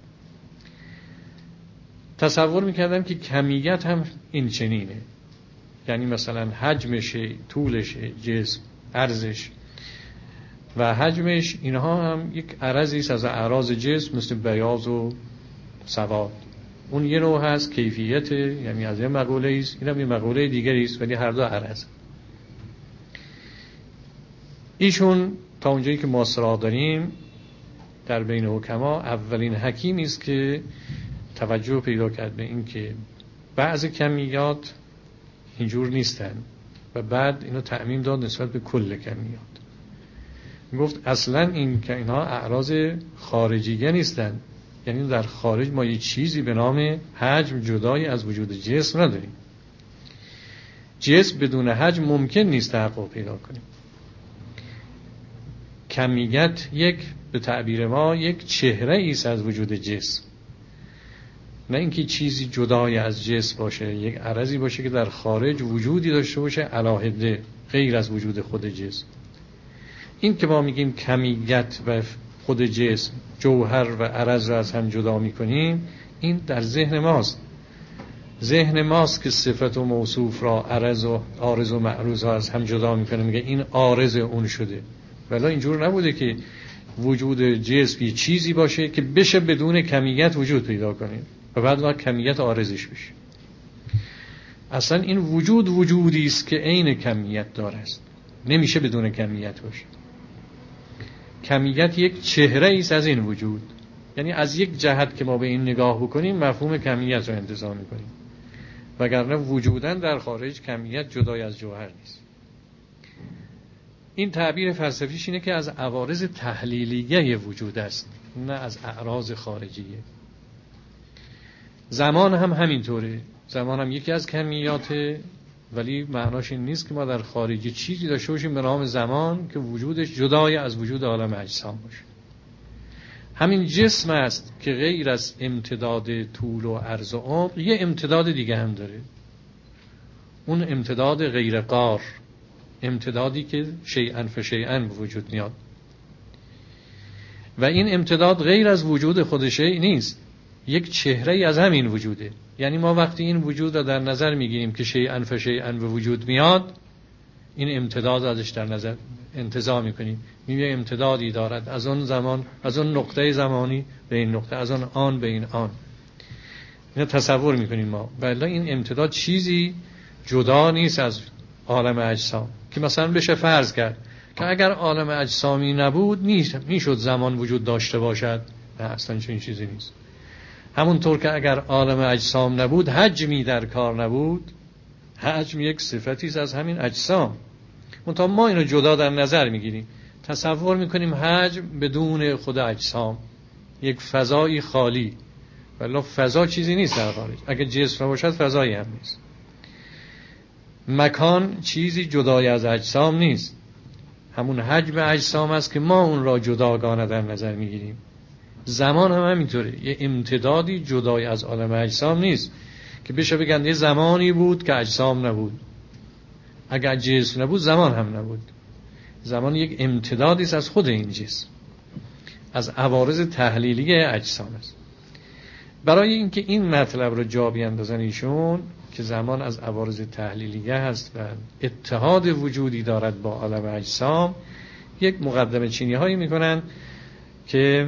تصور میکردم که کمیت هم این چنینه، یعنی مثلا حجمش، طولش جسم، عرضش و حجمش، اینها هم یک عرضی است از اعراض جسم، مثل بیاض و سواد. اون یه نوع هست کیفیت، یعنی از یه مقوله است، اینم یه مقوله دیگری است، ولی هر دو عرض. ایشون تا اونجایی که ما سراغ داریم در بین حکما اولین حکیمی است که توجه پیدا کرد به این که بعض کمیات اینجور نیستن و بعد اینو تعمیم داد نسبت به کل کمیات. گفت اصلا این که اینها اعراض خارجیه نیستن، یعنی در خارج ما یه چیزی به نام حجم جدای از وجود جسم نداریم. جسم بدون حجم ممکن نیست تحقق پیدا کنیم. کمیت یک، به تعبیر ما، یک چهره ایست از وجود جسم، نه اینکه چیزی جدای از جسم باشه، یک عرضی باشه که در خارج وجودی داشته باشه علاهده غیر از وجود خود جسم. این که ما میگیم کمیت و خود جسم، جوهر و عرض را از هم جدا میکنیم، این در ذهن ماست. ذهن ماست که صفت و موصوف را، عرض و عارض و معروض را از هم جدا میکنه، میگه این عارض اون شده. ولی اینجور نبوده که وجود جسم یه چیزی باشه که بشه بدون کمیت وجود پیدا کنیم و بعد باید کمیت عارضش بشه. اصلا این وجود وجودی است که عین کمیت داره است، نمیشه بدون کمیت باشه. کمیت یک چهره ایست از این وجود، یعنی از یک جهت که ما به این نگاه بکنیم مفهوم کمیت رو انتزاع میکنیم، وگرنه وجودن در خارج کمیت جدای از جوهر نیست. این تعبیر فلسفیش اینه که از عوارض تحلیلیه وجود است، نه از اعراض خارجیه. زمان هم همینطوره، زمان هم یکی از کمیاته، ولی معناش این نیست که ما در خارج چیزی داشته باشیم به نام زمان که وجودش جدای از وجود عالم اجسام باشه. همین جسم است که غیر از امتداد طول و عرض و عمق یه امتداد دیگه هم داره، اون امتداد غیر قار، امتدادی که شیئا فشیئا به وجود میاد و این امتداد غیر از وجود خود شیء نیست، یک چهره ای از همین وجوده. یعنی ما وقتی این وجود را در نظر میگیریم که شیئا فشیئا به وجود میاد، این امتداد ازش در نظر انتزاع میکنیم، میگه امتدادی دارد از اون زمان، از اون نقطه زمانی به این نقطه، از اون آن به این آن. اینو تصور میکنیم ما، ولی این امتداد چیزی جدا نیست از عالم اجسام که مثلا بشه فرض کرد که اگر عالم اجسامی نبود میشد زمان وجود داشته باشد. نه، اصلا چنین چیزی نیست. همونطور که اگر عالم اجسام نبود حجمی در کار نبود، حجم یک صفتی است از همین اجسام. منتها ما اینو جدا در نظر میگیریم، تصور میکنیم حجم بدون خود اجسام، یک فضایی خالی، ولی فضا چیزی نیست در خارج. اگه جسم باشد فضایی هم نیست. مکان چیزی جدای از اجسام نیست، همون حجم اجسام است که ما اون را جداگانه در نظر میگیریم. زمان هم همینطوره، یه امتدادی جدای از عالم اجسام نیست که بشه بگن یه زمانی بود که اجسام نبود. اگر جسم نبود زمان هم نبود. زمان یک امتدادی است از خود این جسم، از عوارض تحلیلی اجسام است. برای اینکه این مطلب رو جا بیندازن ایشون که زمان از عوارض تحلیلیه هست و اتحاد وجودی دارد با عالم اجسام، یک مقدمه چینی هایی میکنن که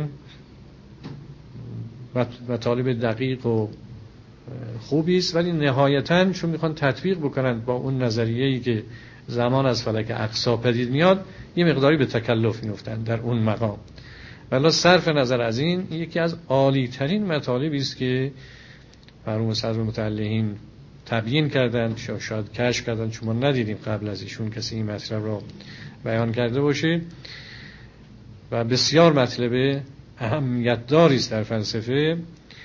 مطالب دقیق و خوبی است، ولی نهایتاً چون میخوان تطبیق بکنن با اون نظریه‌ای که زمان از فلک اقصا پدید میاد، یه مقداری به تکلف میفتن در اون مقام. ولی صرف نظر از این، یکی از عالی ترین مطالبی است که مرحوم صدر المتعلقین تبیین کردن، شاید کشف کردن، چون ما ندیدیم قبل از ایشون کسی این مطلب را بیان کرده باشه و بسیار مطلب اهمیت داری است در فلسفه.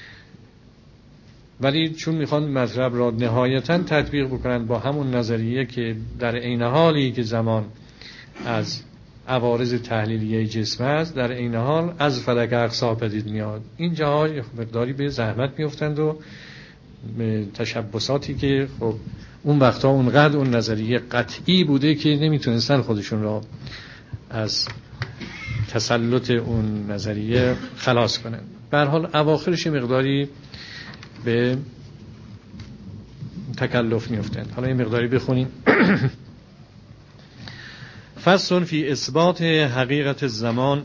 ولی چون میخوان مطلب را نهایتاً تطبیق بکنن با همون نظریه که در عین حالی که زمان از عوارض تحلیلیه جسم است، در عین حال از فلک اقصا پدید میاد، این جاها مقداری به زحمت میافتند و تشبساتی که خب اون وقتا اونقدر اون نظریه قطعی بوده که نمیتونستن خودشون را از تسلط اون نظریه خلاص کنن. به هر حال اواخرش مقداری به تکلف میفتن. حالا این مقداری بخونیم. فصل فی اثبات حقیقت الزمان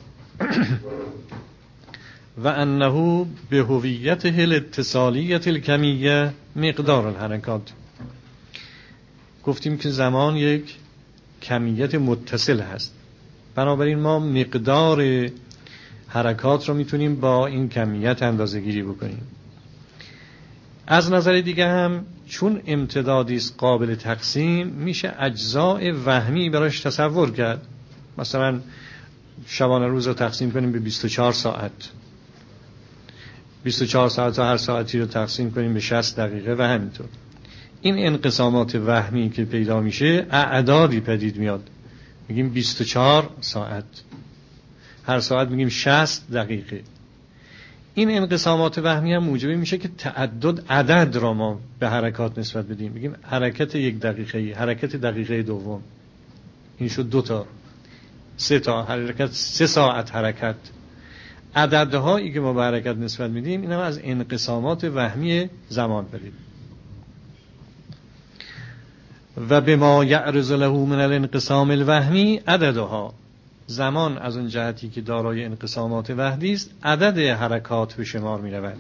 و انه به هویته الاتصالیه الکمیه مقدار الحرکات. گفتیم که زمان یک کمیت متصل هست، بنابراین ما مقدار حرکات رو میتونیم با این کمیت اندازه گیری بکنیم. از نظر دیگه هم چون امتدادی است قابل تقسیم، میشه اجزاء وهمی براش تصور کرد. مثلا شبانه روز رو تقسیم کنیم به بیست و چهار ساعت، بیست و چهار ساعت و هر ساعتی رو تقسیم کنیم به شصت دقیقه و همینطور. این انقسامات وهمی که پیدا میشه، اعدادی پدید میاد. میگیم بیست و چهار ساعت، هر ساعت میگیم شصت دقیقه. این انقسامات وهمی هم موجب میشه که تعدد عدد را ما به حرکات نسبت بدیم. میگیم حرکت یک دقیقه، حرکت دقیقه دوم، این شد دو تا، سه تا حرکت، سه ساعت حرکت. عددهایی که ما به حرکت نسبت میدیم این هم از انقسامات وهمی زمان بریم. و به ما یعرض له من الانقسام الوهمی عددها، زمان از اون جهتی که دارای انقسامات وحدی است عدد حرکات به شمار می رود.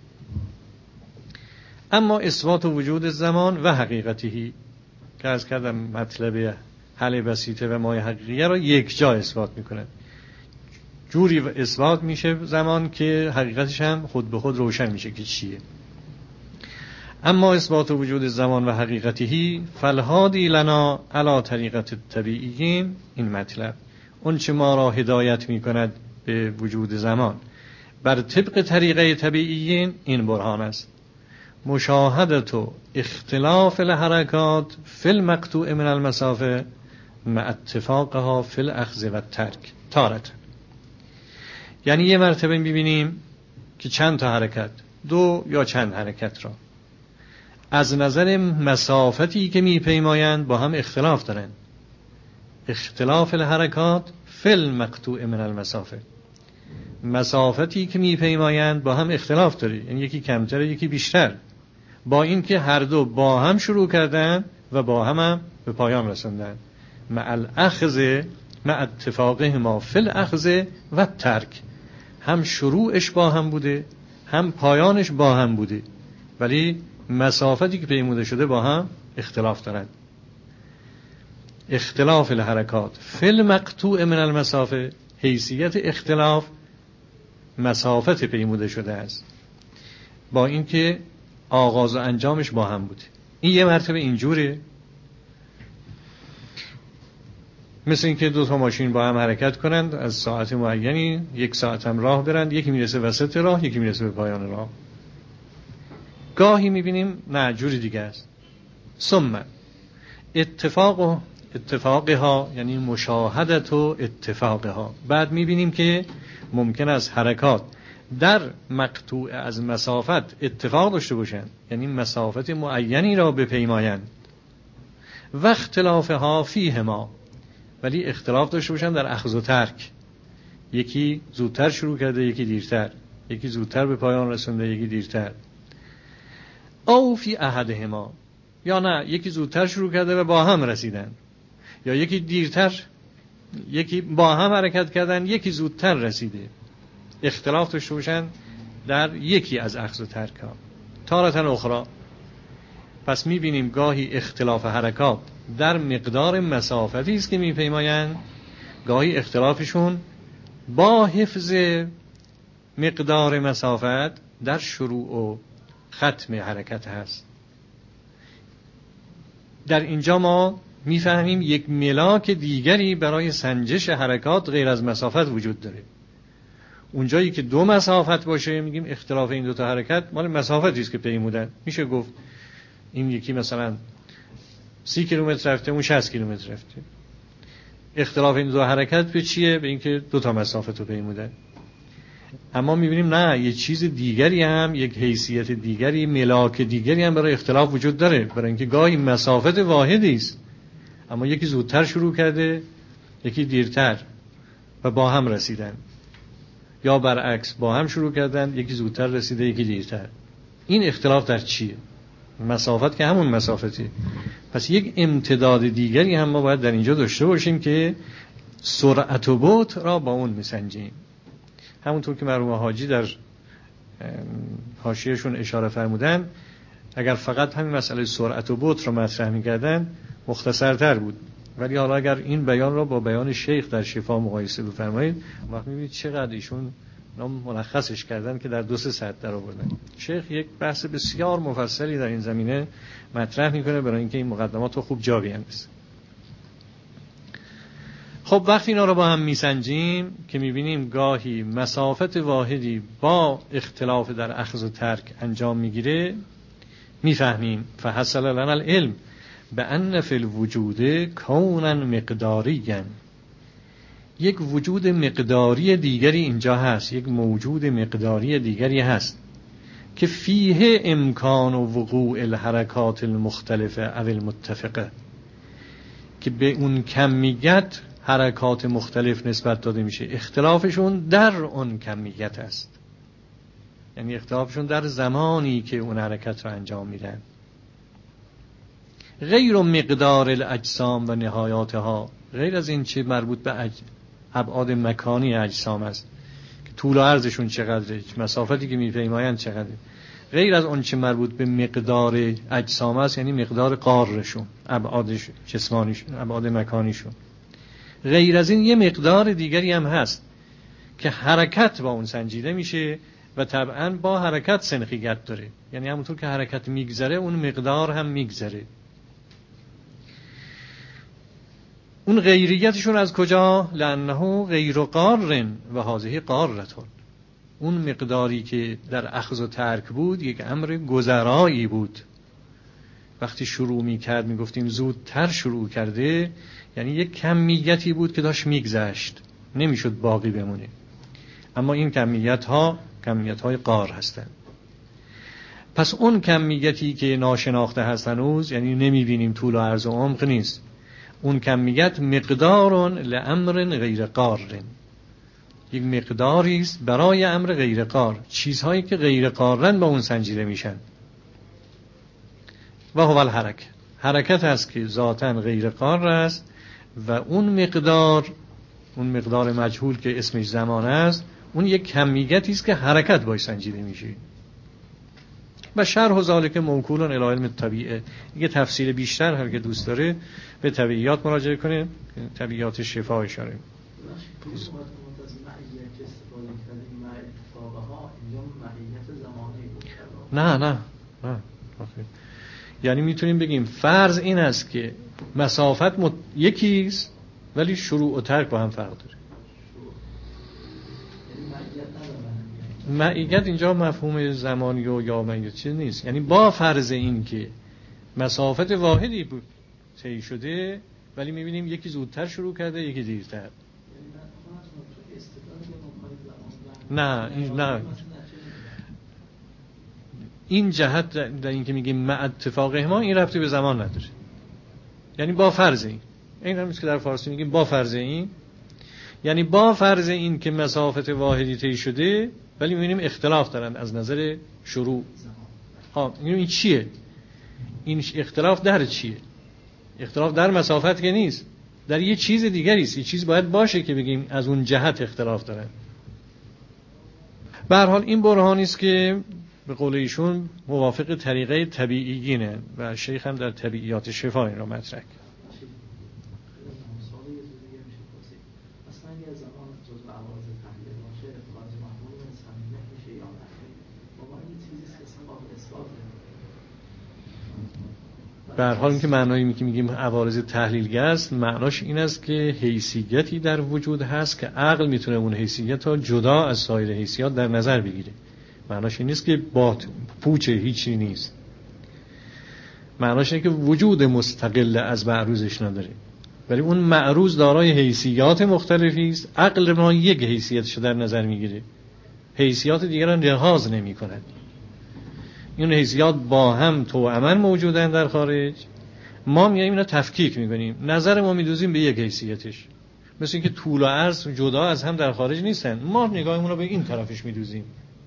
اما اثبات وجود زمان و حقیقتی که از کردم مطلب حل بسیطه و مای حقیقیه را یک جا اثبات می کند. جوری اثبات میشه زمان که حقیقتش هم خود به خود روشن میشه که چیه. اما اثبات وجود زمان و حقیقتی فالهادی لنا علی طریقت الطبیعیین، این مطلب اون چه ما را هدایت می کند به وجود زمان بر طبق طریقه طبیعیین، این برهان است. مشاهدت و اختلاف الحرکات فی المقطوع من المسافه مع اتفاقها فی الاخذ و ترک تارت. یعنی یه مرتبه میبینیم که چند تا حرکت، دو یا چند حرکت را از نظر مسافتی که میپیمایند با هم اختلاف دارند. اختلاف الحرکات فی المقطوع من المسافه، مسافتی که میپیمایند با هم اختلاف داره، یعنی یکی کمتر یکی بیشتر، با این که هر دو با هم شروع کردن و با هم, هم به پایان رسوندن. مع الاخذ مع اتفاقهما فی الاخذ و ترک، هم شروعش با هم بوده هم پایانش با هم بوده، ولی مسافتی که پیموده شده با هم اختلاف دارند. اختلاف الحرکات فی المقطوع من المسافه، حیثیت اختلاف مسافت پیموده شده است. با اینکه آغاز و انجامش با هم بوده. این یه مرتبه اینجوره، مثل اینکه دو تا ماشین با هم حرکت کنند از ساعت معینی، یک ساعت هم راه برند، یکی میرسه وسط راه، یکی میرسه به پایان راه. گاهی میبینیم نه جوری دیگه است. ثم اتفاق و اتفاقها، یعنی مشاهدت و اتفاقها. بعد میبینیم که ممکن است حرکات در مقطوع از مسافت اتفاق داشته باشند، یعنی مسافت معینی را بپیمایند، و اختلافها فیهما، ولی اختلاف داشته باشند در اخذ و ترک. یکی زودتر شروع کرده، یکی دیرتر، یکی زودتر به پایان رسونده، یکی دیرتر. او فی احدهما، یا نه یکی زودتر شروع کرده و با هم رسیدن، یا یکی دیرتر، یکی با هم حرکت کردن، یکی زودتر رسیده. اختلاف داشته باشند در یکی از اخذ و ترک ها. تارة اخرى، پس میبینیم گاهی اختلاف حرکات در مقدار مسافتی است که میپیمایند، گاهی اختلافشون با حفظ مقدار مسافت در شروع و ختم حرکت هست. در اینجا ما میفهمیم یک ملاک دیگری برای سنجش حرکات غیر از مسافت وجود داره. اونجایی که دو مسافت باشه میگیم اختلاف این دو تا حرکت مال مسافتی است که پیمودن. میشه گفت این یکی مثلا سی کیلومتر رفته، اون شصت کیلومتر رفته. اختلاف این دو حرکت به چیه؟ به اینکه دو تا مسافت رو پیمودن. اما میبینیم نه، یه چیز دیگری هم، یک حیثیت دیگری، ملاک دیگری هم برای اختلاف وجود داره. برای اینکه گاهی مسافت واحدی است اما یکی زودتر شروع کرده، یکی دیرتر و با هم رسیدن، یا برعکس با هم شروع کردن، یکی زودتر رسیده، یکی دیرتر. این اختلاف در چیه؟ مسافت که همون مسافتی. پس یک امتداد دیگری هم ما باید در اینجا داشته باشیم که سرعت و بطء را با اون میسنجیم. همونطور که مرحوم حاجی در حاشیه‌شون اشاره فرمودن، اگر فقط همین مسئله سرعت و بطء را مطرح می‌کردن مختصرتر بود، ولی حالا اگر این بیان را با بیان شیخ در شفا مقایسه بفرمایید، وقت می‌بینید چقدر ایشون ملخصش کردن که در دو سه سطر در آوردن. شیخ یک بحث بسیار مفصلی در این زمینه مطرح میکنه برای اینکه این مقدمات رو خوب جا بیندازه. خب وقتی اینا رو با هم میسنجیم که میبینیم گاهی مسافت واحدی با اختلاف در اخذ و ترک انجام میگیره، میفهمیم فحصل لنا العلم بأن فی الوجود کونا مقداریا، یک وجود مقداری دیگری اینجا هست، یک موجود مقداری دیگری هست که فیه امکان و وقوع الحرکات المختلفه او المتفقه، که به اون کمیت حرکات مختلف نسبت داده میشه. اختلافشون در اون کمیت است، یعنی اختلافشون در زمانی که اون حرکت رو انجام میدن. غیر مقدار الاجسام و نهایاتها، غیر از این چه مربوط به اج... ابعاد مکانی اجسام است که طول و عرضشون چقدره، مسافتی که میپیمایند چقدره، غیر از اون چه مربوط به مقدار اجسام است، یعنی مقدار قارشون، ابعاد جسمانیشون، ابعاد مکانیشون. غیر از این یه مقدار دیگری هم هست که حرکت با اون سنجیده میشه و طبعا با حرکت سنخیت داره، یعنی همونطور که حرکت میگذره اون مقدار هم میگذره. اون غیریتشون از کجا؟ لأنه غیر قار و هذه قارتون. اون مقداری که در اخذ و ترک بود یک امر گذرایی بود. وقتی شروع میکرد میگفتیم زودتر شروع کرده، یعنی یک کمیتی بود که داشت میگذشت، نمیشد باقی بمونه. اما این کمیت ها کمیت های قار هستند. پس اون کمیتی که ناشناخته هست هنوز، یعنی نمیبینیم، طول و عرض و عمق نیست، اون کمیت مقدارون لامر غیر قار، یک مقداری است برای امر غیر قار، چیزهایی که غیر قارن با اون سنجیده میشن. و هو الحرکت، حرکت است که ذاتاً غیر قار است و اون مقدار، اون مقدار مجهول که اسمش زمان است، اون یک کمیتی است که حرکت باش سنجیده میشه. و شرح ذالک موکول الی علم الطبیعه، یه تفصیل بیشتر هر که دوست داره به طبیعیات مراجعه کنه، طبیعیات شفا اشاره. از معیت که استفاده کردیم مع اتفاقها اینجا معیت زمانی بود. نه نه نه آخه. یعنی میتونیم بگیم فرض این است که مسافت مت... یکیست ولی شروع و ترک با هم فرق داره. معیت اینجا مفهوم زمانی و یا معیت چیز نیست. یعنی با فرض این که مسافت واحدی بود طی شده ولی میبینیم یکی زودتر شروع کرده یکی دیرتر. نه این نه این جهت در این که میگیم مع اتفاق ما این ربطی به زمان نداره. یعنی با فرض این این همیشه که در فارسی میگیم با فرض این، یعنی با فرض این که مسافت واحدی طی شده ولی میبینیم اختلاف دارن از نظر شروع. ها این چیه؟ این اختلاف در چیه؟ اختلاف در مسافت که نیست، در یه چیز دیگری است. یه چیز باید باشه که بگیم از اون جهت اختلاف دارن. به هر حال این برهانی است که به قول ایشون موافق طریقه طبیعیینه و شیخ هم در طبیعیات شفا این را مطرح کرد. به هر حال این که معنایی که میگیم عوارض تحلیلگر است معناش این است که حیثیتی در وجود هست که عقل میتونه اون حیثیت رو جدا از سایر حیثیات در نظر بگیره. معناش این نیست که بات پوچه هیچی نیست. معناش اینه که وجود مستقل از معروضش نداره ولی اون معروض دارای حیثیات مختلفی است. عقل ما یک حیثیتش در نظر میگیره، حیثیات دیگران لحاظ نمی‌کند. این حیثیات با هم توأماً موجودن در خارج، ما میایم اینا تفکیک میکنیم، نظر ما میدوزیم به یک حیثیتش. مثل اینکه طول و عرض جدا از هم در خارج نیستن، ما نگاهمون رو به این طرفش میدوزیم.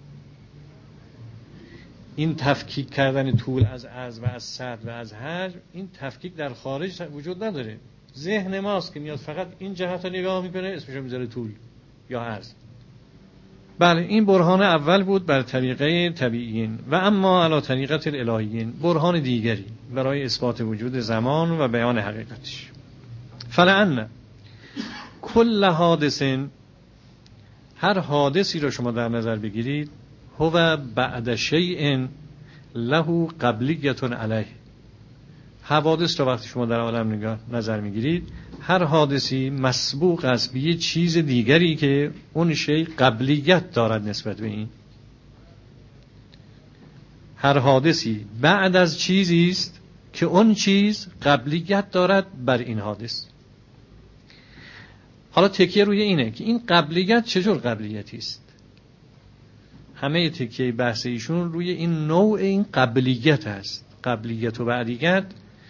این تفکیک کردن طول از عرض و از سطح و از حجم، این تفکیک در خارج وجود نداره. ذهن ماست که میاد فقط این جهت رو نگاه میکنه، اسمش رو میذاره طول یا عرض. بله این برهان اول بود بر طریقه طبیعیین. و اما علی طریقت الالهیین، برهان دیگری برای اثبات وجود زمان و بیان حقیقتش. فلان کل حادث، هر حادثی رو شما در نظر بگیرید، هو بعد شیء له قبلیت علیه. حوادث رو وقتی شما در عالم نگاه نظر میگیرید، هر حادثی مسبوق است به یه چیز دیگری که اون شی قبلیت دارد نسبت به این. هر حادثی بعد از چیزی است که اون چیز قبلیت دارد بر این حادث. حالا تکیه روی اینه که این قبلیت چجور قبلیتی است. همه تکیه بحث ایشون روی این نوع این قبلیت است. قبلیت و بعدیت.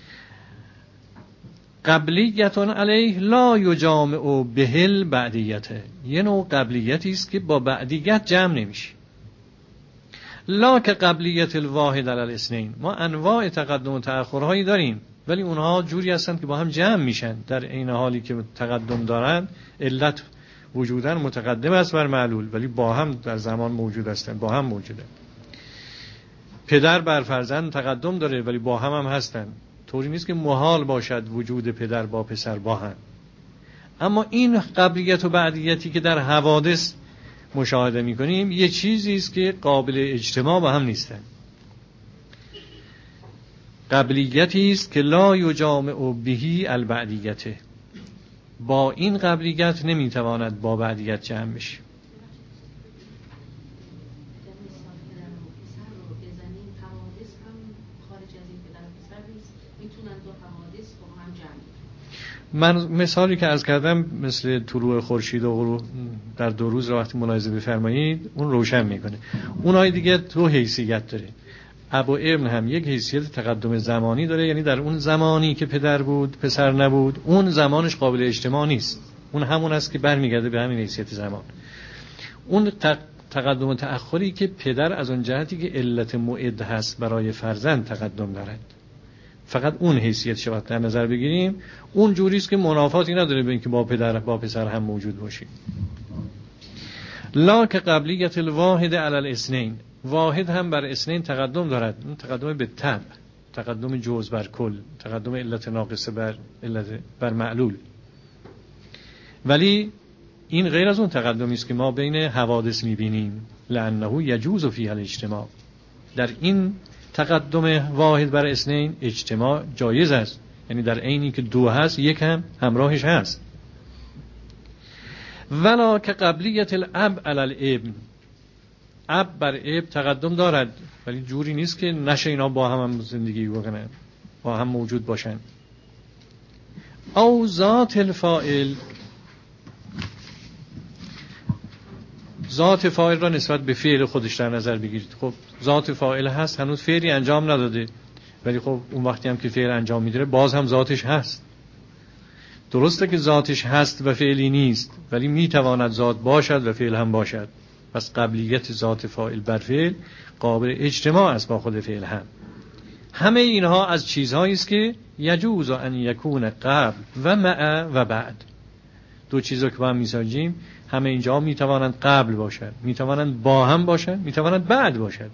قبلیتون علیه لا یجامع بهل بعدیته، یه نوع قبلیتی است که با بعدیت جمع نمیشه. لا که قبلیت الواحد علی الاثنین، ما انواع تقدم و تأخرهایی داریم ولی اونها جوری هستند که با هم جمع میشن، در عین حالی که تقدم دارند علت وجودن متقدم است بر معلول ولی با هم در زمان موجود هستند، با هم موجوده. پدر بر فرزند تقدم داره ولی با هم هم هستند. طوری نیست که محال باشد وجود پدر با پسر با هم. اما این قبلیت و بعدیتی که در حوادث مشاهده می‌کنیم یه چیزی است که قابل اجتماع با هم نیستند. قبلیتی است که لا یجامع بهی البعدیته، با این قبلیت نمیتواند با بعدیت جمع بشه. من مثالی که عرض کردم مثل طلوع خورشید و غروب در دو روز رو وقتی ملاحظه بفرمایید اون روشن میکنه. اونای دیگه دو حیثیت داره. ابو ابن هم یک حیثیت تقدم زمانی داره، یعنی در اون زمانی که پدر بود پسر نبود اون زمانش قابل اجتماع نیست، اون همون است که برمیگرده به همین حیثیت زمان. اون تقدم و تأخری که پدر از اون جهتی که علت موعد هست برای فرزند تقدم دارد، فقط اون حیثیتش وقت در نظر بگیریم اون جوری است که منافاتی نداره به اینکه با پدر با پسر هم موجود باشه. لا که قبلیت الواحد علی الاثنین، واحد هم بر اثنین تقدم دارد. اون تقدم به تبع، تقدم جزء بر کل، تقدم علت ناقصه بر علت بر معلول. ولی این غیر از اون تقدمی است که ما بین حوادث می‌بینیم، لأنه یجوز فیها الاجتماع. در این تقدم واحد بر اثنین اجتماع جایز است، یعنی در عینی که دو هست یک هم همراهش هست. ولا که قبلیت الاب علی الابن، اب بر اب تقدم دارد ولی جوری نیست که نشه اینا با هم, هم زندگی بکنن، با هم موجود باشن. او ذات الفاعل، ذات فاعل را نسبت به فعل خودش در نظر بگیرید. خب ذات فاعل هست، هنوز فعلی انجام نداده، ولی خب اون وقتی هم که فعل انجام میده باز هم ذاتش هست. درسته که ذاتش هست و فعلی نیست، ولی میتواند ذات باشد و فعل هم باشد. پس قبلیت ذات فاعل بر فعل قابل اجتماع است با خود فعل هم. همه اینها از چیزهایی است که یجوز ان یکون قبل و مع و بعد. دو چیزو که با هم میسنجیم، همه اینجا میتوانند قبل باشد، میتوانند با هم باشد، میتوانند بعد باشد.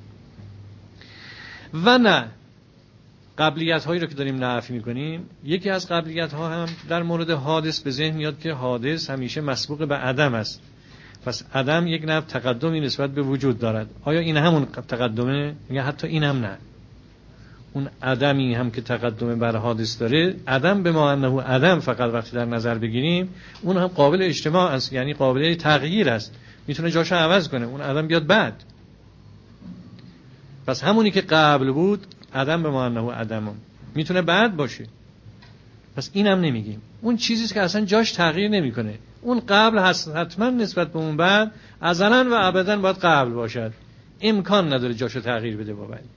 و نه قبلیت هایی رو که داریم نفی میکنیم، یکی از قبلیت ها هم در مورد حادث به ذهن میاد که حادث همیشه مسبوق به عدم است. پس عدم یک نوع تقدمی نسبت به وجود دارد. آیا این همون تقدمه؟ یا حتی این هم نه. اون عدمی هم که تقدم بر حادث داره، عدم به ما انه عدم فقط وقتی در نظر بگیریم، اون هم قابل اجتماع است، یعنی قابل تغییر است، میتونه جاشو عوض کنه، اون عدم بیاد بعد. پس همونی که قبل بود عدم به ما انه عدم میتونه بعد باشه. پس اینم نمیگیم. اون چیزی که اصلا جاش تغییر نمیکنه، اون قبل هست، حتما نسبت به اون بعد ازلا و ابدا باید قبل باشد، امکان نداره جاشو تغییر بده با بعد.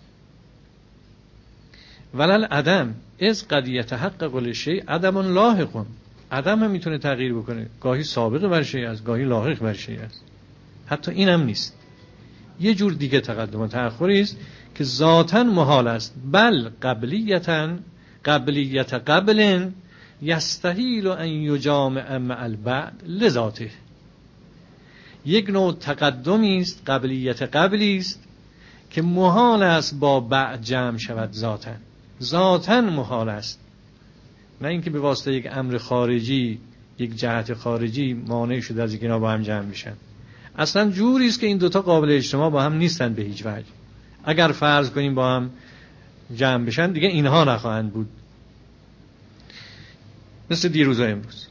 ولل عدم از قد یتحقق للشیء عدم لاحق، عدم هم میتونه تغییر بکنه، گاهی سابق بر شیء است، گاهی لاحق بر شیء است. حتی اینم نیست، یه جور دیگه تقدم و تأخری است که ذاتاً محال است، بل قبلیتاً قبلیت قبل یستحیل ان یجامع مع البعد لذاته. یک نوع تقدمی است، قبلیت قبلی است که محال است با بعد جمع شود، ذاتاً ذاتاً محال است. نه اینکه به واسطه یک امر خارجی، یک جهت خارجی مانع شده از اینکه اینا با هم جمع بشن. اصلا جوری است که این دوتا قابل اجتماع با هم نیستن به هیچ وجه. اگر فرض کنیم با هم جمع بشن دیگه اینها نخواهند بود، مثل دیروز و امروز.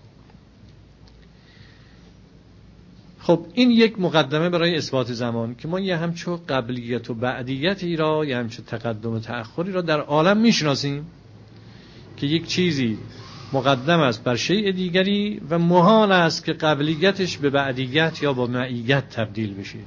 خب این یک مقدمه برای اثبات زمان که ما یه همچون قبلیت و بعدیتی را، یه همچون تقدم و تأخری را در عالم میشناسیم که یک چیزی مقدم است بر شیء دیگری و محال است که قبلیتش به بعدیت یا با معیت تبدیل بشه.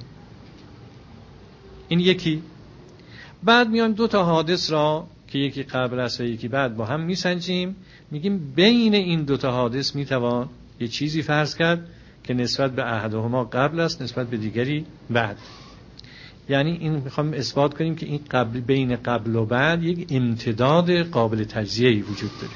این یکی. بعد میایم دو تا حادث را که یکی قبل است و یکی بعد با هم میسنجیم، میگیم بین این دو تا حادث میتوان یه چیزی فرض کرد که نسبت به احدهما قبل است، نسبت به دیگری بعد. یعنی این میخوام اثبات کنیم که این قبل، بین قبل و بعد یک امتداد قابل تجزیه‌ای وجود داره.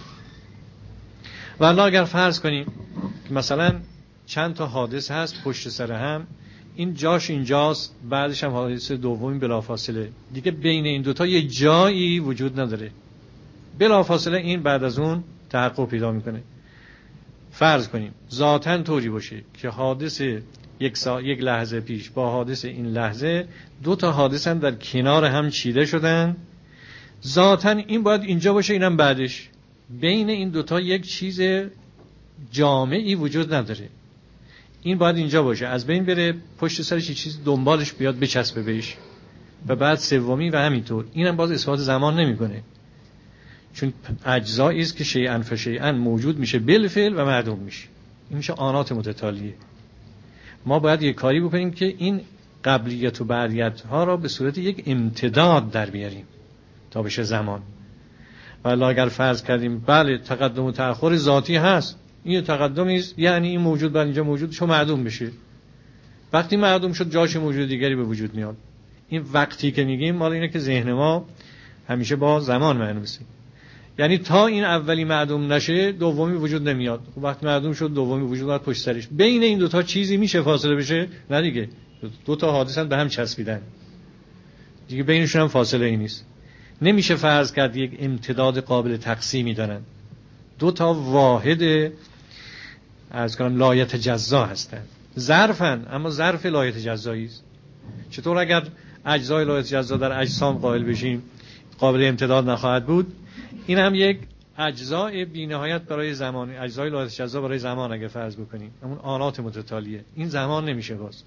والا اگر فرض کنیم که مثلا چند تا حادث هست پشت سر هم، این جاش اینجاست، بعدش هم حادث دومی بلافاصله، دیگه بین این دوتا یه جایی وجود نداره، بلافاصله این بعد از اون تحقق پیدا میکنه. فرض کنیم ذاتاً طوری باشه که حادث یک سا... یک لحظه پیش با حادث این لحظه دو تا حادث هم در کنار هم چیده شدن، ذاتاً این باید اینجا باشه، اینم بعدش. بین این دوتا یک چیز جامعی وجود نداره، این باید اینجا باشه، از بین بره، پشت سرش یه چیز دنبالش بیاد بچسبه بهش، و بعد سومی و همینطور. اینم باز اثبات زمان نمیکنه، چون اجزایی است که شیئا فشیئا موجود میشه بالفعل و معدوم میشه. این میشه آنات متتالیه. ما باید یک کاری بکنیم که این قبلیت و بعدیت ها را به صورت یک امتداد در بیاریم تا بشه زمان. ولی اگر فرض کردیم بله تقدم و تأخر ذاتی هست، این تقدمی است، یعنی این موجود بعد اینجا موجود شو معدوم بشه، وقتی معدوم شد جاش موجود دیگری به وجود میاد. این وقتی که میگیم مال اینه که ذهن ما همیشه با زمان معنوسه، یعنی تا این اولی معدوم نشه دومی وجود نمیاد. خب وقتی معدوم شد دومی وجود داد پشت سرش. بین این دو تا چیزی میشه فاصله بشه؟ نه دیگه، دو تا حادثه به هم چسبیدن دیگه، بینشون هم فاصله ای نیست. نمیشه فرض کرد یک امتداد قابل تقسیمی دارن. دو تا واحد عرض کنم لایت جزا هستند، ظرفن اما ظرف لایت جزایی است. چطور اگر اجزای لایت جزا در اجسام قائل بشیم قابل امتداد نخواهد بود، این هم یک اجزای بی‌نهایت برای زمان، اجزای لایت جزا برای زمان اگه فرض بکنیم، همون آنات متتالیه، این زمان نمیشه باز.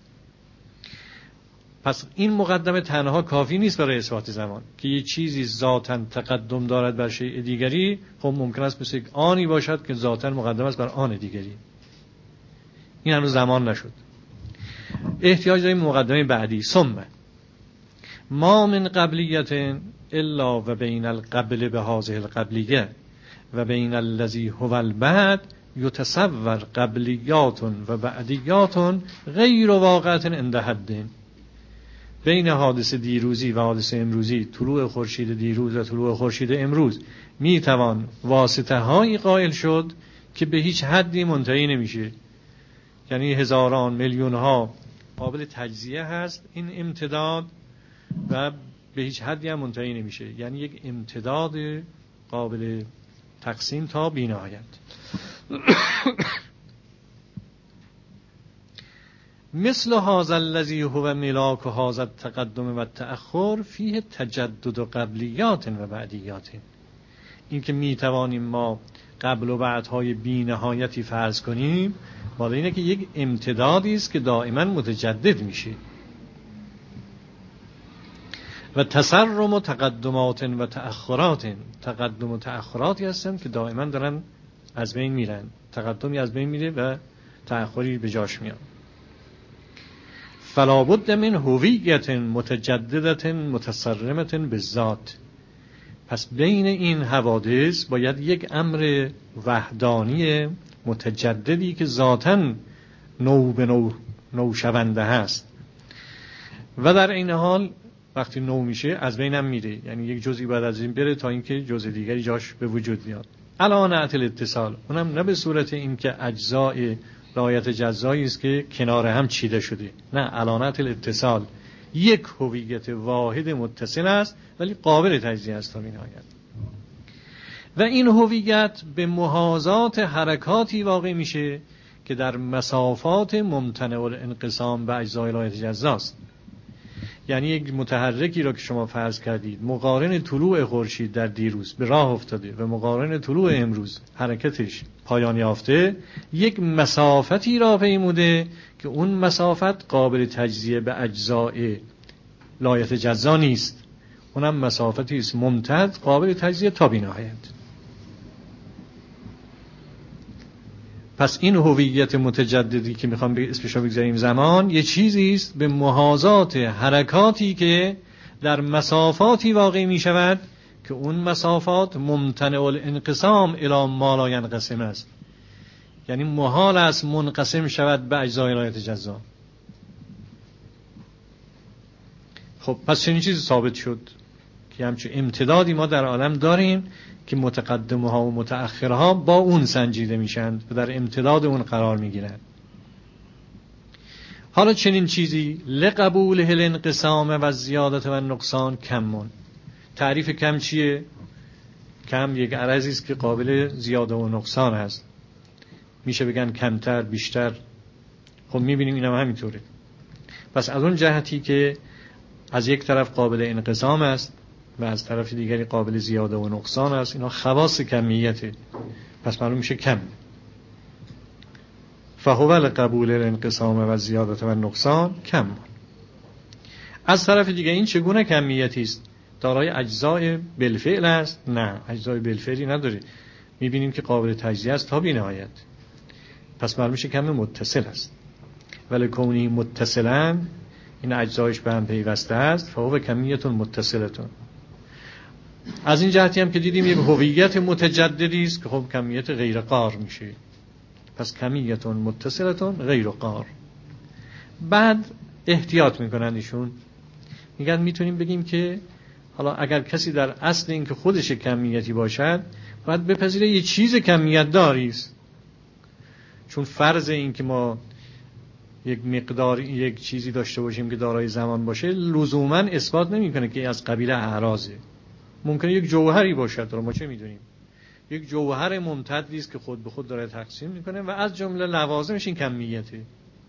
پس این مقدمه تنها کافی نیست برای اثبات زمان که یه چیزی ذاتاً تقدم دارد بر شیء دیگری. خب ممکن است مثل یک آنی باشد که ذاتاً مقدم است بر آن دیگری، این هنوز زمان نشد. احتیاج داریم مقدمه بعدی. ثم ما من قبلیت الا و بین القبل به هذه القبلیه و بین الذی هو البعد یتصور قبلیات و بعدیات غیر واقعه عند حد. بین حادثه دیروزی و حادثه امروزی، طلوع خورشید دیروز و طلوع خورشید امروز، می توان واسطه هایی قائل شد که به هیچ حدی منتهی نمیشه. یعنی هزاران میلیون ها قابل تجزیه هست این امتداد و به هیچ حدی هم منتهی نمیشه، یعنی یک امتداد قابل تقسیم تا بی‌نهایت. مثل هذا الذی هو ملاک هذا التقدم و التأخر فیه تجدد قبلیات و بعدیات. این که می توانیم ما قبل و بعدهای بی‌نهایتی فرض کنیم، مال اینه که یک امتدادی است که دائما متجدد میشه و تسرم تقدمات و تأخرات، تقدم و تأخراتی هستن که دائما دارن از بین میرن، تقدمی از بین میره و تأخری به جاش میاد. فلا بد من هویت متجددت متسرمت بالذات. پس بین این حوادث باید یک امر وحدانی متجددی که ذاتاً نو به نو نو شونده هست و در این حال وقتی نو میشه از بینم میره، یعنی یک جزئی بعد از این بره تا اینکه جزء دیگری جاش به وجود بیاد. علانه الاتصال، اونم نه به صورت این که اجزای لایت جزایی است که کنار هم چیده شده، نه، علانه الاتصال یک هویت واحد متصل است ولی قابل تجزیه است تا بی‌نهایت. و این هویت به محاذات حرکاتی واقع میشه که در مسافات ممتنع الانقسام به اجزای لایت جزاست. یعنی یک متحرکی را که شما فرض کردید مقارن طلوع خورشید در دیروز به راه افتاده و مقارن طلوع امروز حرکتش پایان یافته، یک مسافتی را پیموده که اون مسافت قابل تجزیه به اجزای لایت جزا نیست، اونم مسافتی است ممتد قابل تجزیه تا بی‌نهایت. پس این هویت متجددی که میخوام به اسمش رو بگذاریم زمان، یه چیزی است به محاذات حرکاتی که در مسافاتی واقع میشود که اون مسافات ممتنع الانقسام الی ما لا ینقسم است، یعنی محال است منقسم شود به اجزای لایت جزا. خب پس چنین چیزی ثابت شد که همچون امتدادی ما در عالم داریم که متقدمها و متأخرها با اون سنجیده میشن و در امتداد اون قرار میگیرن. حالا چنین چیزی لقبول الانقسام و زیادت و نقصان کمون. تعریف کم چیه؟ کم یک عرضی است که قابل زیاده و نقصان هست، میشه بگن کمتر بیشتر. خب میبینیم اینم همینطوره. پس از اون جهتی که از یک طرف قابل انقسام است و از طرف دیگری قابل زیاده و نقصان است، اینا خواص کمیته، پس معلوم میشه کم. فهو لقبول الانقسام و زیادت و نقصان کم. از طرف دیگه این چگونه کمیتی است؟ دارای اجزای بالفعل است؟ نه، اجزای بالفعلی نداره، میبینیم که قابل تجزیه است تا بی‌نهایت، پس معلوم میشه کم متصل است. ولی کونی متصلا، این اجزایش به هم پیوسته است، فهو کمیتون متصلتون. از این جهتی هم که دیدیم یک هویت متجددی است که خب کمیت غیر قار میشه، پس کمیتون متصلتون غیر قار. بعد احتیاط میکنن ایشون، میگن میتونیم بگیم که حالا اگر کسی در اصل این که خودش کمیتی باشد باید بپذیره یه چیز کمیت داری است، چون فرض این که ما یک مقدار یک چیزی داشته باشیم که دارای زمان باشه لزوما اثبات نمیکنه که از قبیل اعراضه. ممکنه یک جوهری باشد، ما چه میدونیم، یک جوهر ممتدی است که خود به خود داره تقسیم میکنه و از جمله لوازمش این کمیته.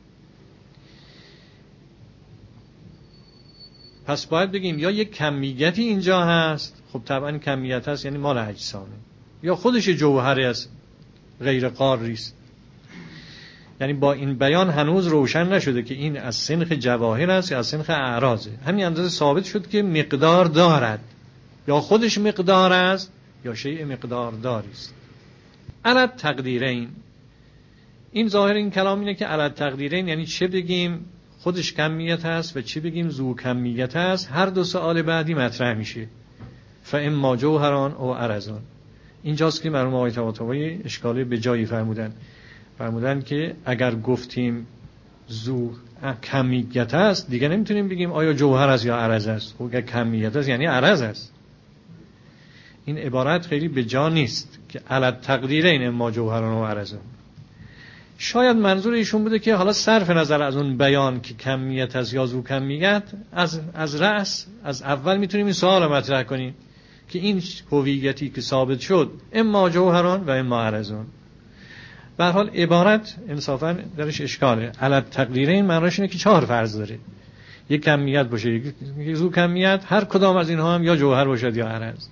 پس باید بگیم یا یک کمیتی اینجا هست، خب طبعا کمیت هست یعنی مال اجسامه، یا خودش جوهری است غیر قاری است. یعنی با این بیان هنوز روشن نشده که این از سنخ جواهر است یا از سنخ اعراضه. همین اندازه ثابت شد که مقدار دارد، یا خودش مقدار است یا شیء مقدار داری است. علت تقدیرین، این ظاهر این کلام اینه که علت تقدیرین یعنی چه بگیم خودش کمیت هست و چه بگیم ذو کمیت هست. هر دو سوال بعدی مطرح میشه. فاما جوهران او عرضان. اینجاست که مرحوم آقای طباطبایی اشکالی به جایی فرمودن. فرمودن که اگر گفتیم ذو کمیت است دیگه نمیتونیم بگیم آیا جوهر است یا عرض است. خب اگر کمیت است یعنی عرض است. این عبارت خیلی به جا نیست که علت تقدیرین اما جوهران و عرضان. شاید منظور ایشون بوده که حالا صرف نظر از اون بیان که کمیت از یا ذو کمیت، از از رأس از اول میتونیم این سوال رو مطرح کنیم که این هویتی که ثابت شد اما جوهران و اما عرضان. به هر حال عبارت انصافا درش اشکاله. علت تقدیرین معناش اینه که چهار فرض داره، یک کمیت باشه، یک ذو کمیت، هر کدام از اینها هم یا جوهر باشد یا عرض.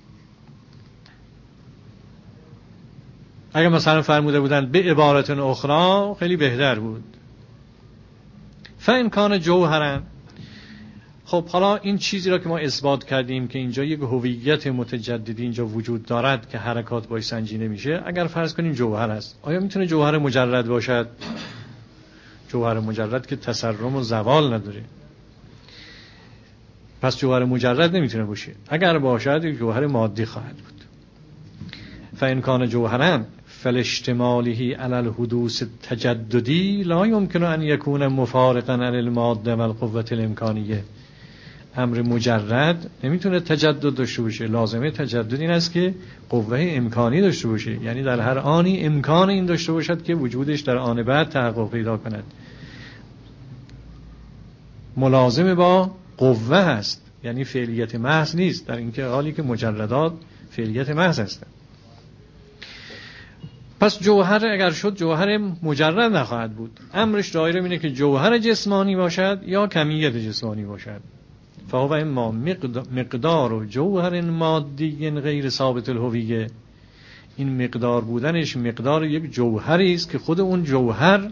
اگر مثلا فرموده بودن به عبارت اخرى خیلی بهتر بود. فإن کان جوهرن، خب حالا این چیزی را که ما اثبات کردیم که اینجا یک هویت متجددی اینجا وجود دارد که حرکات باش سنجیده میشه، اگر فرض کنیم جوهر است، آیا میتونه جوهر مجرد باشد؟ جوهر مجرد که تسرم و زوال نداره، پس جوهر مجرد نمیتونه باشه. اگر باشد یک جوهر مادی خواهد بود. فإن کان جوهرن فالاجتماله علی الحدوث التجددی لا يمكن ان يكون مفارقا عن الماده و القوه الامکانیه. امر مجرد نمیتونه تجدد داشته باشه. لازمه تجدد این است که قوه امکانی داشته باشه، یعنی در هر آنی امکان این داشته باشد که وجودش در آن بعد تحقق پیدا کند. ملازم با قوه هست، یعنی فعلیت محض نیست، در اینکه حالی که مجردات فعلیت محض هستند. پس جوهر اگر شد جوهر مجرد نخواهد بود. امرش دایره اینه که جوهر جسمانی باشد یا کمیت جسمانی باشد. فهو اما مقدار و جوهر مادی غیر ثابت الهویه. این مقدار بودنش مقدار یک جوهری است که خود اون جوهر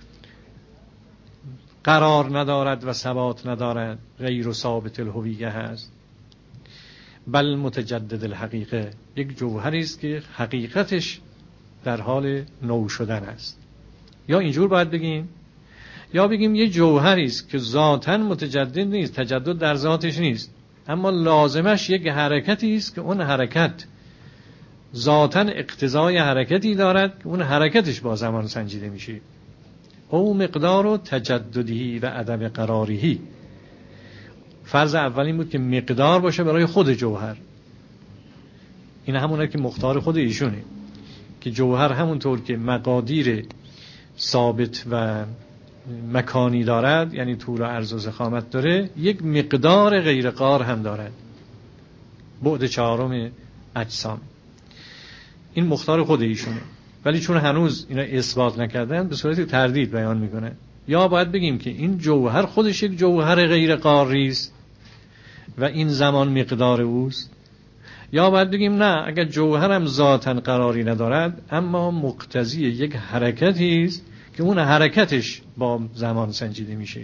قرار ندارد و ثبات ندارد، غیر ثابت الهویه هست. بل متجدد الحقیقه، یک جوهری است که حقیقتش در حال نو شدن است. یا اینجور باید بگیم، یا بگیم یه جوهری است که ذاتاً متجدد نیست، تجدد در ذاتش نیست، اما لازمش یک حرکتی است که اون حرکت ذاتاً اقتضای حرکتی دارد که اون حرکتش با زمان سنجیده میشه. او مقدار و تجددی و عدم قراری. فرض اول این بود که مقدار باشه برای خود جوهر. این همونه که مختار خود ایشونه که جوهر همونطور که مقادیر ثابت و مکانی دارد، یعنی طول و عرض و ضخامت داره، یک مقدار غیر قار هم دارد، بعد چهارم اجسام. این مختار خود ایشونه، ولی چون هنوز اینا اثبات نکردن به صورت تردید بیان میکنه. یا باید بگیم که این جوهر خودش یک جوهر غیر قاری است و این زمان مقدار اوست، یا باید بگیم نه، اگر جوهر هم ذاتاً قراری ندارد اما مقتضی یک حرکتی است که اون حرکتش با زمان سنجیده میشه.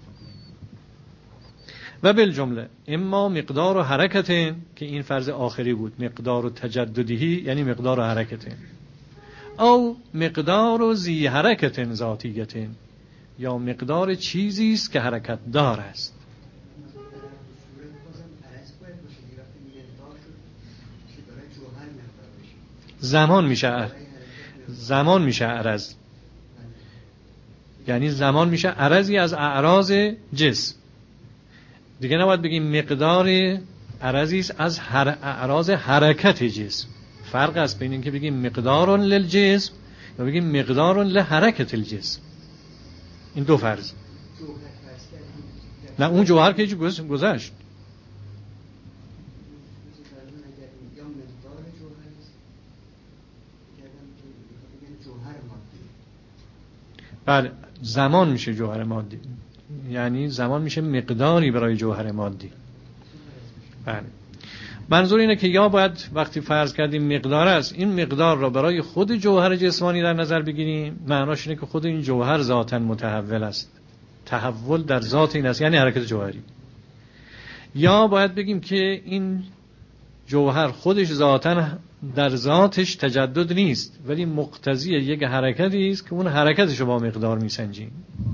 و بالجمله اما مقدار و حرکتین، که این فرض آخری بود، مقدار و تجددی یعنی مقدار و حرکتین، او مقدار و زی حرکتین ذاتیتین، یا مقدار چیزی است که حرکت دار است. زمان میشه زمان میشه عرض، یعنی زمان میشه عرضی از اعراض جسم. دیگه نباید بگیم مقدار عرضی است از هر اعراض حرکت جسم. فرق است بین اینکه بگیم مقدار للجسم یا بگیم مقدار لحرکت الجسم. این دو فرض. نه اون جوهر که هیچ گذشت. بله زمان میشه جوهر مادی، یعنی زمان میشه مقداری برای جوهر مادی. بله منظور اینه که یا باید وقتی فرض کردیم مقدار است، این مقدار را برای خود جوهر جسمانی در نظر بگیریم، معناش اینه که خود این جوهر ذاتاً متحول است، تحول در ذات این است، یعنی حرکت جوهری. یا باید بگیم که این جوهر خودش ذاتاً در ذاتش تجدد نیست، ولی مقتضی یک حرکتی است که اون حرکتش رو با مقدار میسنجیم.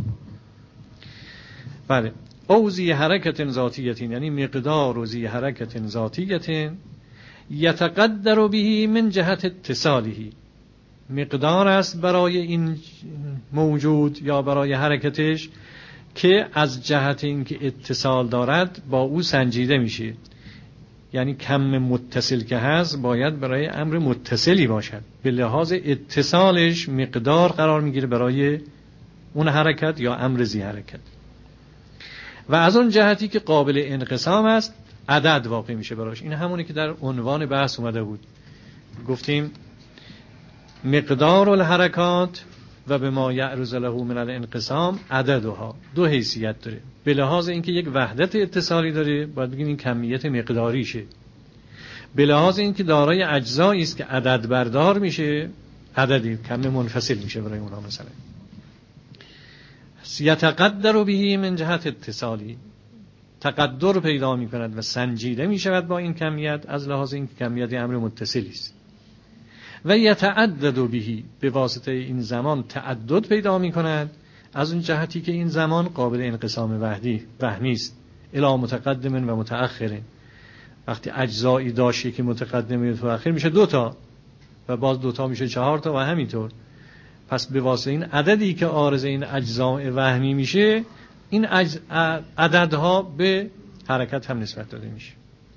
بله او ذی حرکت ذاتیت، یعنی مقدار و ذی حرکت ذاتیت یتقدر به من جهت اتصاله، مقدار است برای این موجود یا برای حرکتش که از جهت اینکه اتصال دارد با او سنجیده میشه. یعنی کم متصل که هست باید برای امر متصلی باشد، به لحاظ اتصالش مقدار قرار میگیره برای اون حرکت یا امر ذی حرکت. و از اون جهتی که قابل انقسام است عدد واقع میشه براش. این همونی که در عنوان بحث اومده بود، گفتیم مقدار الحرکات و به ما یعرض له من الانقسام عددها، دو حیثیت داره. به لحاظ اینکه یک وحدت اتصالی داره باید بگیم این کمیت مقداریشه، به لحاظ اینکه دارای اجزایی است که عدد بردار میشه عددی کم منفصل میشه برای اونها. مثلا یتقدر به من جهت اتصالی، تقدر پیدا می کند و سنجیده می شود با این کمیت از لحاظ این کمیت امر متصلی است. و یتعدد به، به واسطه این زمان تعدد پیدا می کند از اون جهتی که این زمان قابل انقسام وحدی وهمی است الی متقدم و متأخر. وقتی اجزایی داشته که متقدم و متأخر میشه دوتا و باز دوتا میشه چهار تا و همینطور. پس به واسطه این عددی که عارض این اجزاء وهمی میشه، این اجز... عددها به حرکت هم نسبت داده میشه.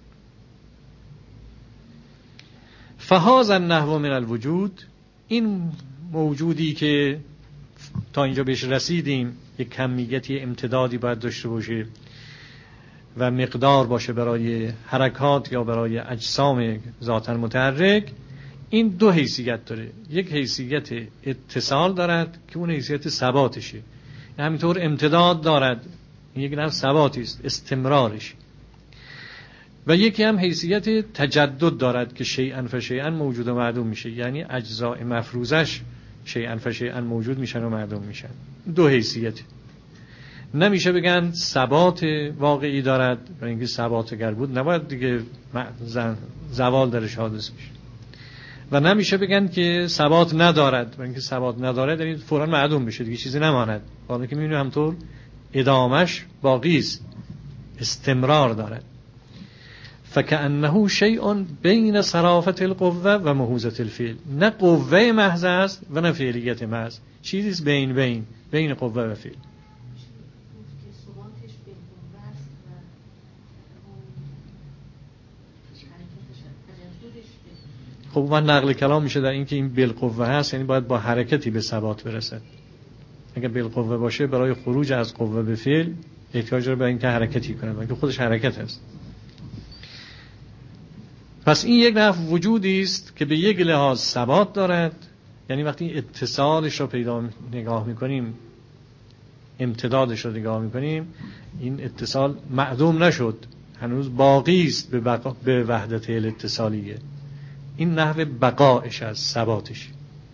فهذا النحو من الوجود، این موجودی که تا اینجا بهش رسیدیم یک کمیتی امتدادی باید داشته باشه و مقدار باشه برای حرکات یا برای اجسام ذاتاً متحرک، این دو حیثیت داره. یک حیثیت اتصال دارد که اون حیثیت ثباتشه، همینطور امتداد دارد، این یک نوع ثباتی است، استمرارش. و یکی هم حیثیت تجدد دارد که شیئا فشیئا موجود و معدوم میشه، یعنی اجزاء مفروضش شیئا فشیئا موجود میشن و معدوم میشن. دو حیثیت. نمیشه بگن ثبات واقعی دارد، برای اینکه ثبات اگر بود نباید دیگه زوال درش حادث میشه. و نمیشه بگن که ثبات ندارد، برای اینکه ثبات ندارد یعنی فوراً معدوم میشه دیگه، چیزی نماند. حالا که میبینیم همطور ادامش باقی است، استمرار دارد. فکأنه شیء بین صرافت القوه و مهوزة الفعل، نه قوه محض است و نه فعلیت محض، چیزی بین بین بین قوه و فعل. خب من نقل کلام میشه در این که این بالقوه هست، یعنی باید با حرکتی به ثبات برسد. اگر بالقوه باشه برای خروج از قوه به فعل احتیاج داره به اینکه حرکتی کنه، اینکه خودش حرکت هست. پس این یک نوع وجودی است که به یک لحاظ ثبات دارد، یعنی وقتی اتصالش رو پیدا نگاه میکنیم، امتدادش رو نگاه میکنیم، این اتصال معدوم نشد، هنوز باقی است به, بقا... به وحدت الاتصالیه. این نحو بقایش از ثباتش،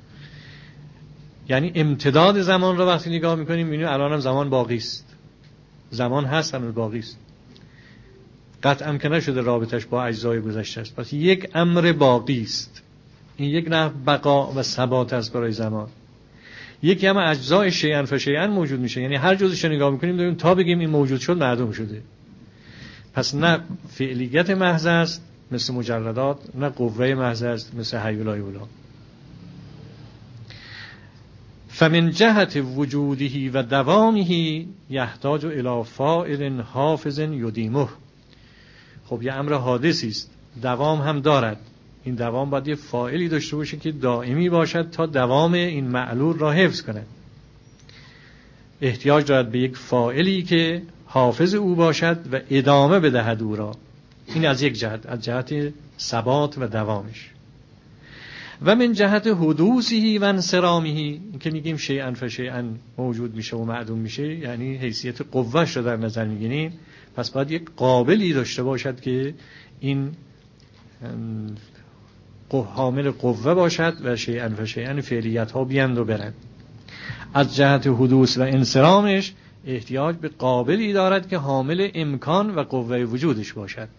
یعنی امتداد زمان رو وقتی نگاه میکنیم میبینیم الان هم زمان باقی است، زمان هست هنوز باقی است، قطعا که نشده رابطش با اجزای گذشته است. پس یک امر باقی است، این یک نحو بقا و ثبات است برای زمان. یکی هم اجزای شیئا فشیئا موجود میشه، یعنی هر جزش رو نگاه میکنیم داریم تا بگیم این موجود شد معدوم شده. پس نه فعلیت محض است مثل مجردات، نه قوه محض است مثل حی لا یولا. فمن جهت وجوده و دوامه یحتاج الی فاعل حافظ یدیمه. خب یه امر حادثی است، دوام هم دارد، این دوام باید یه فاعلی داشته باشه که دائمی باشد تا دوام این معلول را حفظ کند. احتیاج دارد به یک فاعلی که حافظ او باشد و ادامه بدهد او را. این از یک جهت، از جهت ثبات و دوامش. و من جهت حدوثی و انصرامه، که میگیم شیئا فشیئا موجود میشه و معدوم میشه، یعنی حیثیت قوهش رو در نظر میگیریم. پس باید یک قابلی داشته باشد که این حامل قوه باشد و شیئا فشیئا فعلیت ها بیند و برند. از جهت حدوث و انصرامش احتیاج به قابلی دارد که حامل امکان و قوه وجودش باشد.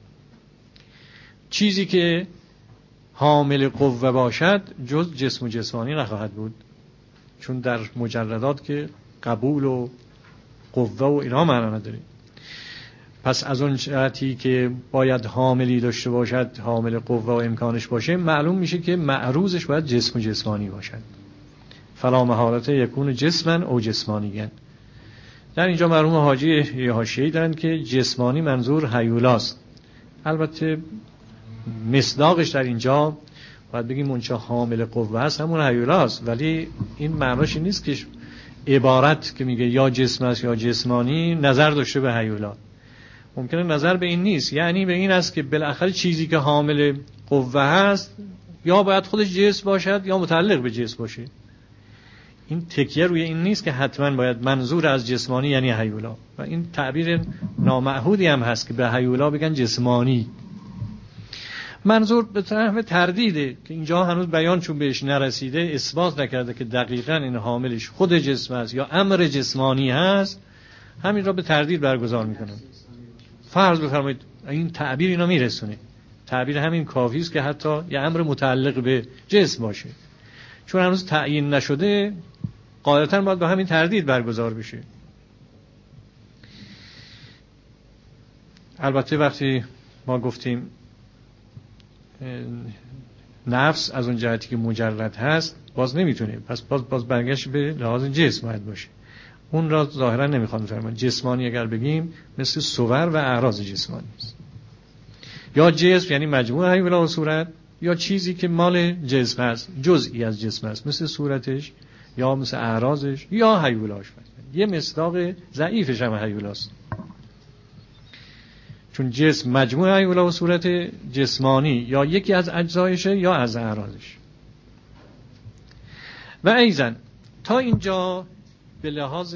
چیزی که حامل قوه باشد جز جسم و جسمانی نخواهد بود، چون در مجردات که قبول و قوه و اینا معنا نداره. پس از اون جهتی که باید حاملی داشته باشد، حامل قوه و امکانش باشه، معلوم میشه که معروضش باید جسم و جسمانی باشد. فلا محالت یکون جسمن او جسمانیگن. در اینجا مرحوم حاجی حاشیه‌ای دارن که جسمانی منظور هیولاست. البته مصداقش در اینجا باید بگیم اونچه حامل قوه هست همون هیولاست، ولی این معناش این نیست که عبارت که میگه یا جسم است یا جسمانی نظر داشته به هیولا. ممکنه نظر به این نیست، یعنی به این است که بالاخره چیزی که حامل قوه هست یا باید خودش جسم باشد یا متعلق به جسم باشه. این تکیه روی این نیست که حتما باید منظور از جسمانی یعنی هیولا، و این تعبیر نامعهودی هم هست که به هیولا بگن جسمانی. منظور به طرف تردیده که اینجا هنوز بیان چون بهش نرسیده، اثبات نکرده که دقیقاً این حاملش خود جسم است یا امر جسمانی هست، همین را به تردید برگزار میکنه. فرض بفرمایید این تعبیر اینا میرسونه، تعبیر همین کافی است که حتی یه امر متعلق به جسم باشه، چون هنوز تعیین نشده قاعدتاً باید با همین تردید برگزار بشه. البته وقتی ما گفتیم نفس از اون جهتی که مجرد هست باز نمیتونه، پس باز باز برگشت به لحاظ جسم باید باشه. اون را ظاهرا نمیخوام بفرمایید. جسمانی اگر بگیم مثل صور و اعراض جسمانی است، یا جسم یعنی مجموع هیولا و صورت، یا چیزی که مال جسم هست، جزئی از جسم هست، مثل صورتش یا مثل اعراضش یا هیولاش. یه مصداق ضعیفش هم هیولاست، چون جسم مجموع هیولا و صورت جسمانی یا یکی از اجزایشه یا از اعراضش. و ایضا تا اینجا به لحاظ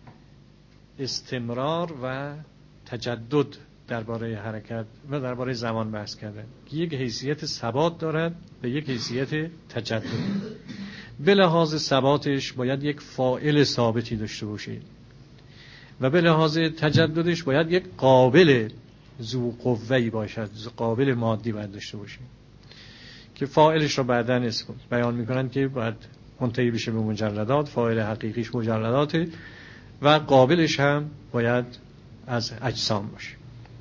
استمرار و تجدد درباره حرکت و درباره زمان بحث کردن که یک حیثیت ثبات دارد و یک حیثیت تجدد. به لحاظ ثباتش باید یک فاعل ثابتی داشته باشه و به لحاظ تجددش باید یک قابل ذو قوه‌ای باشد، قابل مادی باید داشته باشه که فاعلش رو بعداً بیان میکنن که باید منتهی بشه به مجردات، فاعل حقیقیش مجردات و قابلش هم باید از اجسام باشه.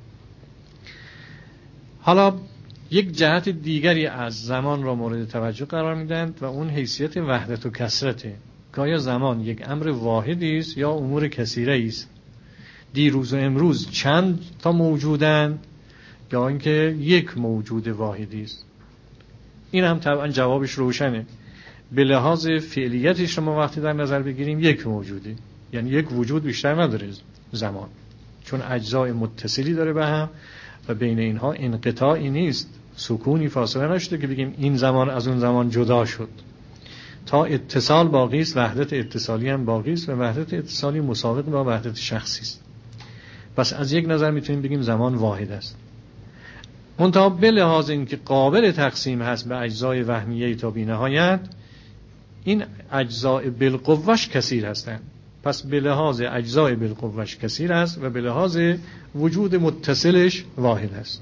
حالا یک جهت دیگری از زمان را مورد توجه قرار میدند و اون حیثیت وحدت و کثرته. که آیا زمان یک امر واحدی است یا امور کثیره است؟ دیروز و امروز چند تا موجودند یا اینکه یک موجود واحدی است؟ این هم طبعا جوابش روشنه. به لحاظ فعلیتش شما وقتی در نظر بگیریم یک موجودی، یعنی یک وجود بیشتر نداره زمان، چون اجزای متصلی داره به هم و بین اینها انقطاعی نیست، سکونی فاصله نشده که بگیم این زمان از اون زمان جدا شد. تا اتصال باقی است، وحدت اتصالی هم باقی است و وحدت اتصالی مساوی با وحدت شخصی است. پس از یک نظر میتونیم بگیم زمان واحد است. منتها به لحاظ اینکه قابل تقسیم هست به اجزای وهمیه تا بی‌نهایت، این اجزای بالقوهش کثیر هستند. پس به لحاظ اجزای بالقوهش کثیر است و به لحاظ وجود متصلش واحد است.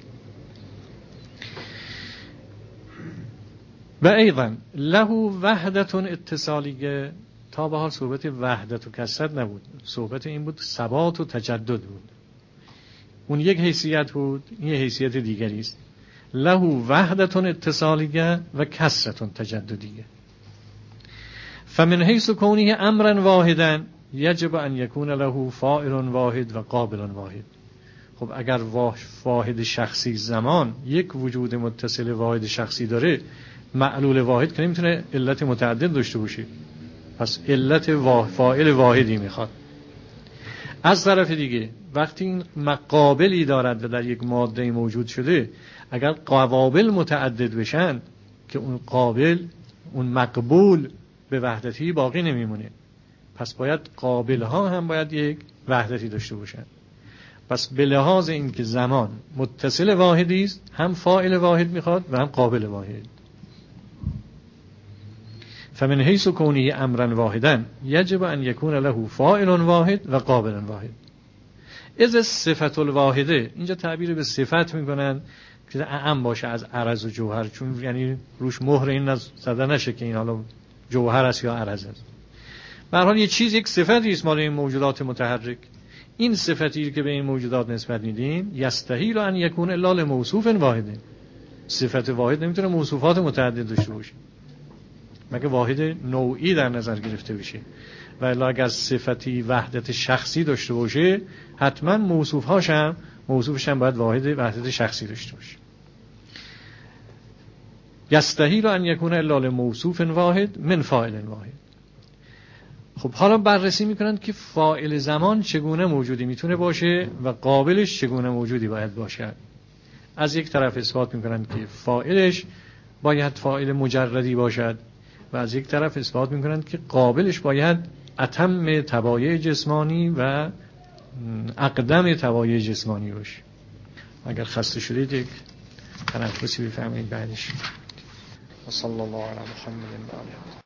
و ایضا له وحدت اتصالیه. تا به حال صحبت وحدت و کثرت نبود، صحبت این بود ثبات و تجدد بود. اون یک حیثیت بود، این حیثیت دیگری است. له وحدت اتصالیه و کثرت تجددیه. فمن حیث کونه امرا واحدا یجب ان یکون له فاعل واحد و قابل واحد. خب اگر واحد شخصی زمان یک وجود متصل واحد شخصی داره، معلول واحد که نمیتونه علت متعدد داشته باشه، پس علت فاعل واحدی میخواد. از طرف دیگه وقتی این مقابلی دارد و در یک ماده موجود شده، اگر قوابل متعدد بشن که که اون قابل، اون مقبول به وحدتی باقی نمیمونه. پس باید قابل ها هم باید یک وحدتی داشته باشن. پس به لحاظ این که زمان متصل واحدی است، هم فاعل واحد میخواد و هم قابل واحد. فمن حیث کونه امرا واحدا یجب ان یکون له فاعل واحد و قابل واحد. از صفت الواحده، اینجا تعبیر به صفت میکنن که اعم باشه از عرض و جوهر، چون یعنی روش مهر این زده نشه که این حالا جوهر است یا عرض است. به هر حال یه چیز یک صفتی است مال این موجودات متحرک. این صفتی که به این موجودات نسبت میدیم یستحیل ان یکون الا لموصوف واحد. صفت واحد نمیتونه موصوفات متعدد داشته باشه مگه واحد نوعی در نظر گرفته بشه. و الا اگر صفتی وحدت شخصی داشته باشه حتما موصوفهاش هم موصوفش هم باید واحد وحدت شخصی داشته باشه. یستحیل ان یکون الا لموصوف واحد من فاعل واحد. خب حالا بررسی میکنند که فاعل زمان چگونه موجودی میتونه باشه و قابلش چگونه موجودی باید باشه. از یک طرف اثبات میکنند که فاعلش باید فاعل مجردی باشد و از یک طرف اثبات میکنند که قابلش باید اتم تبایع جسمانی و اقدم تبایع جسمانی باشه. اگر خسته شدید یک تنفسی بفرمایید بعدش. و صلی الله علی محمد و آله.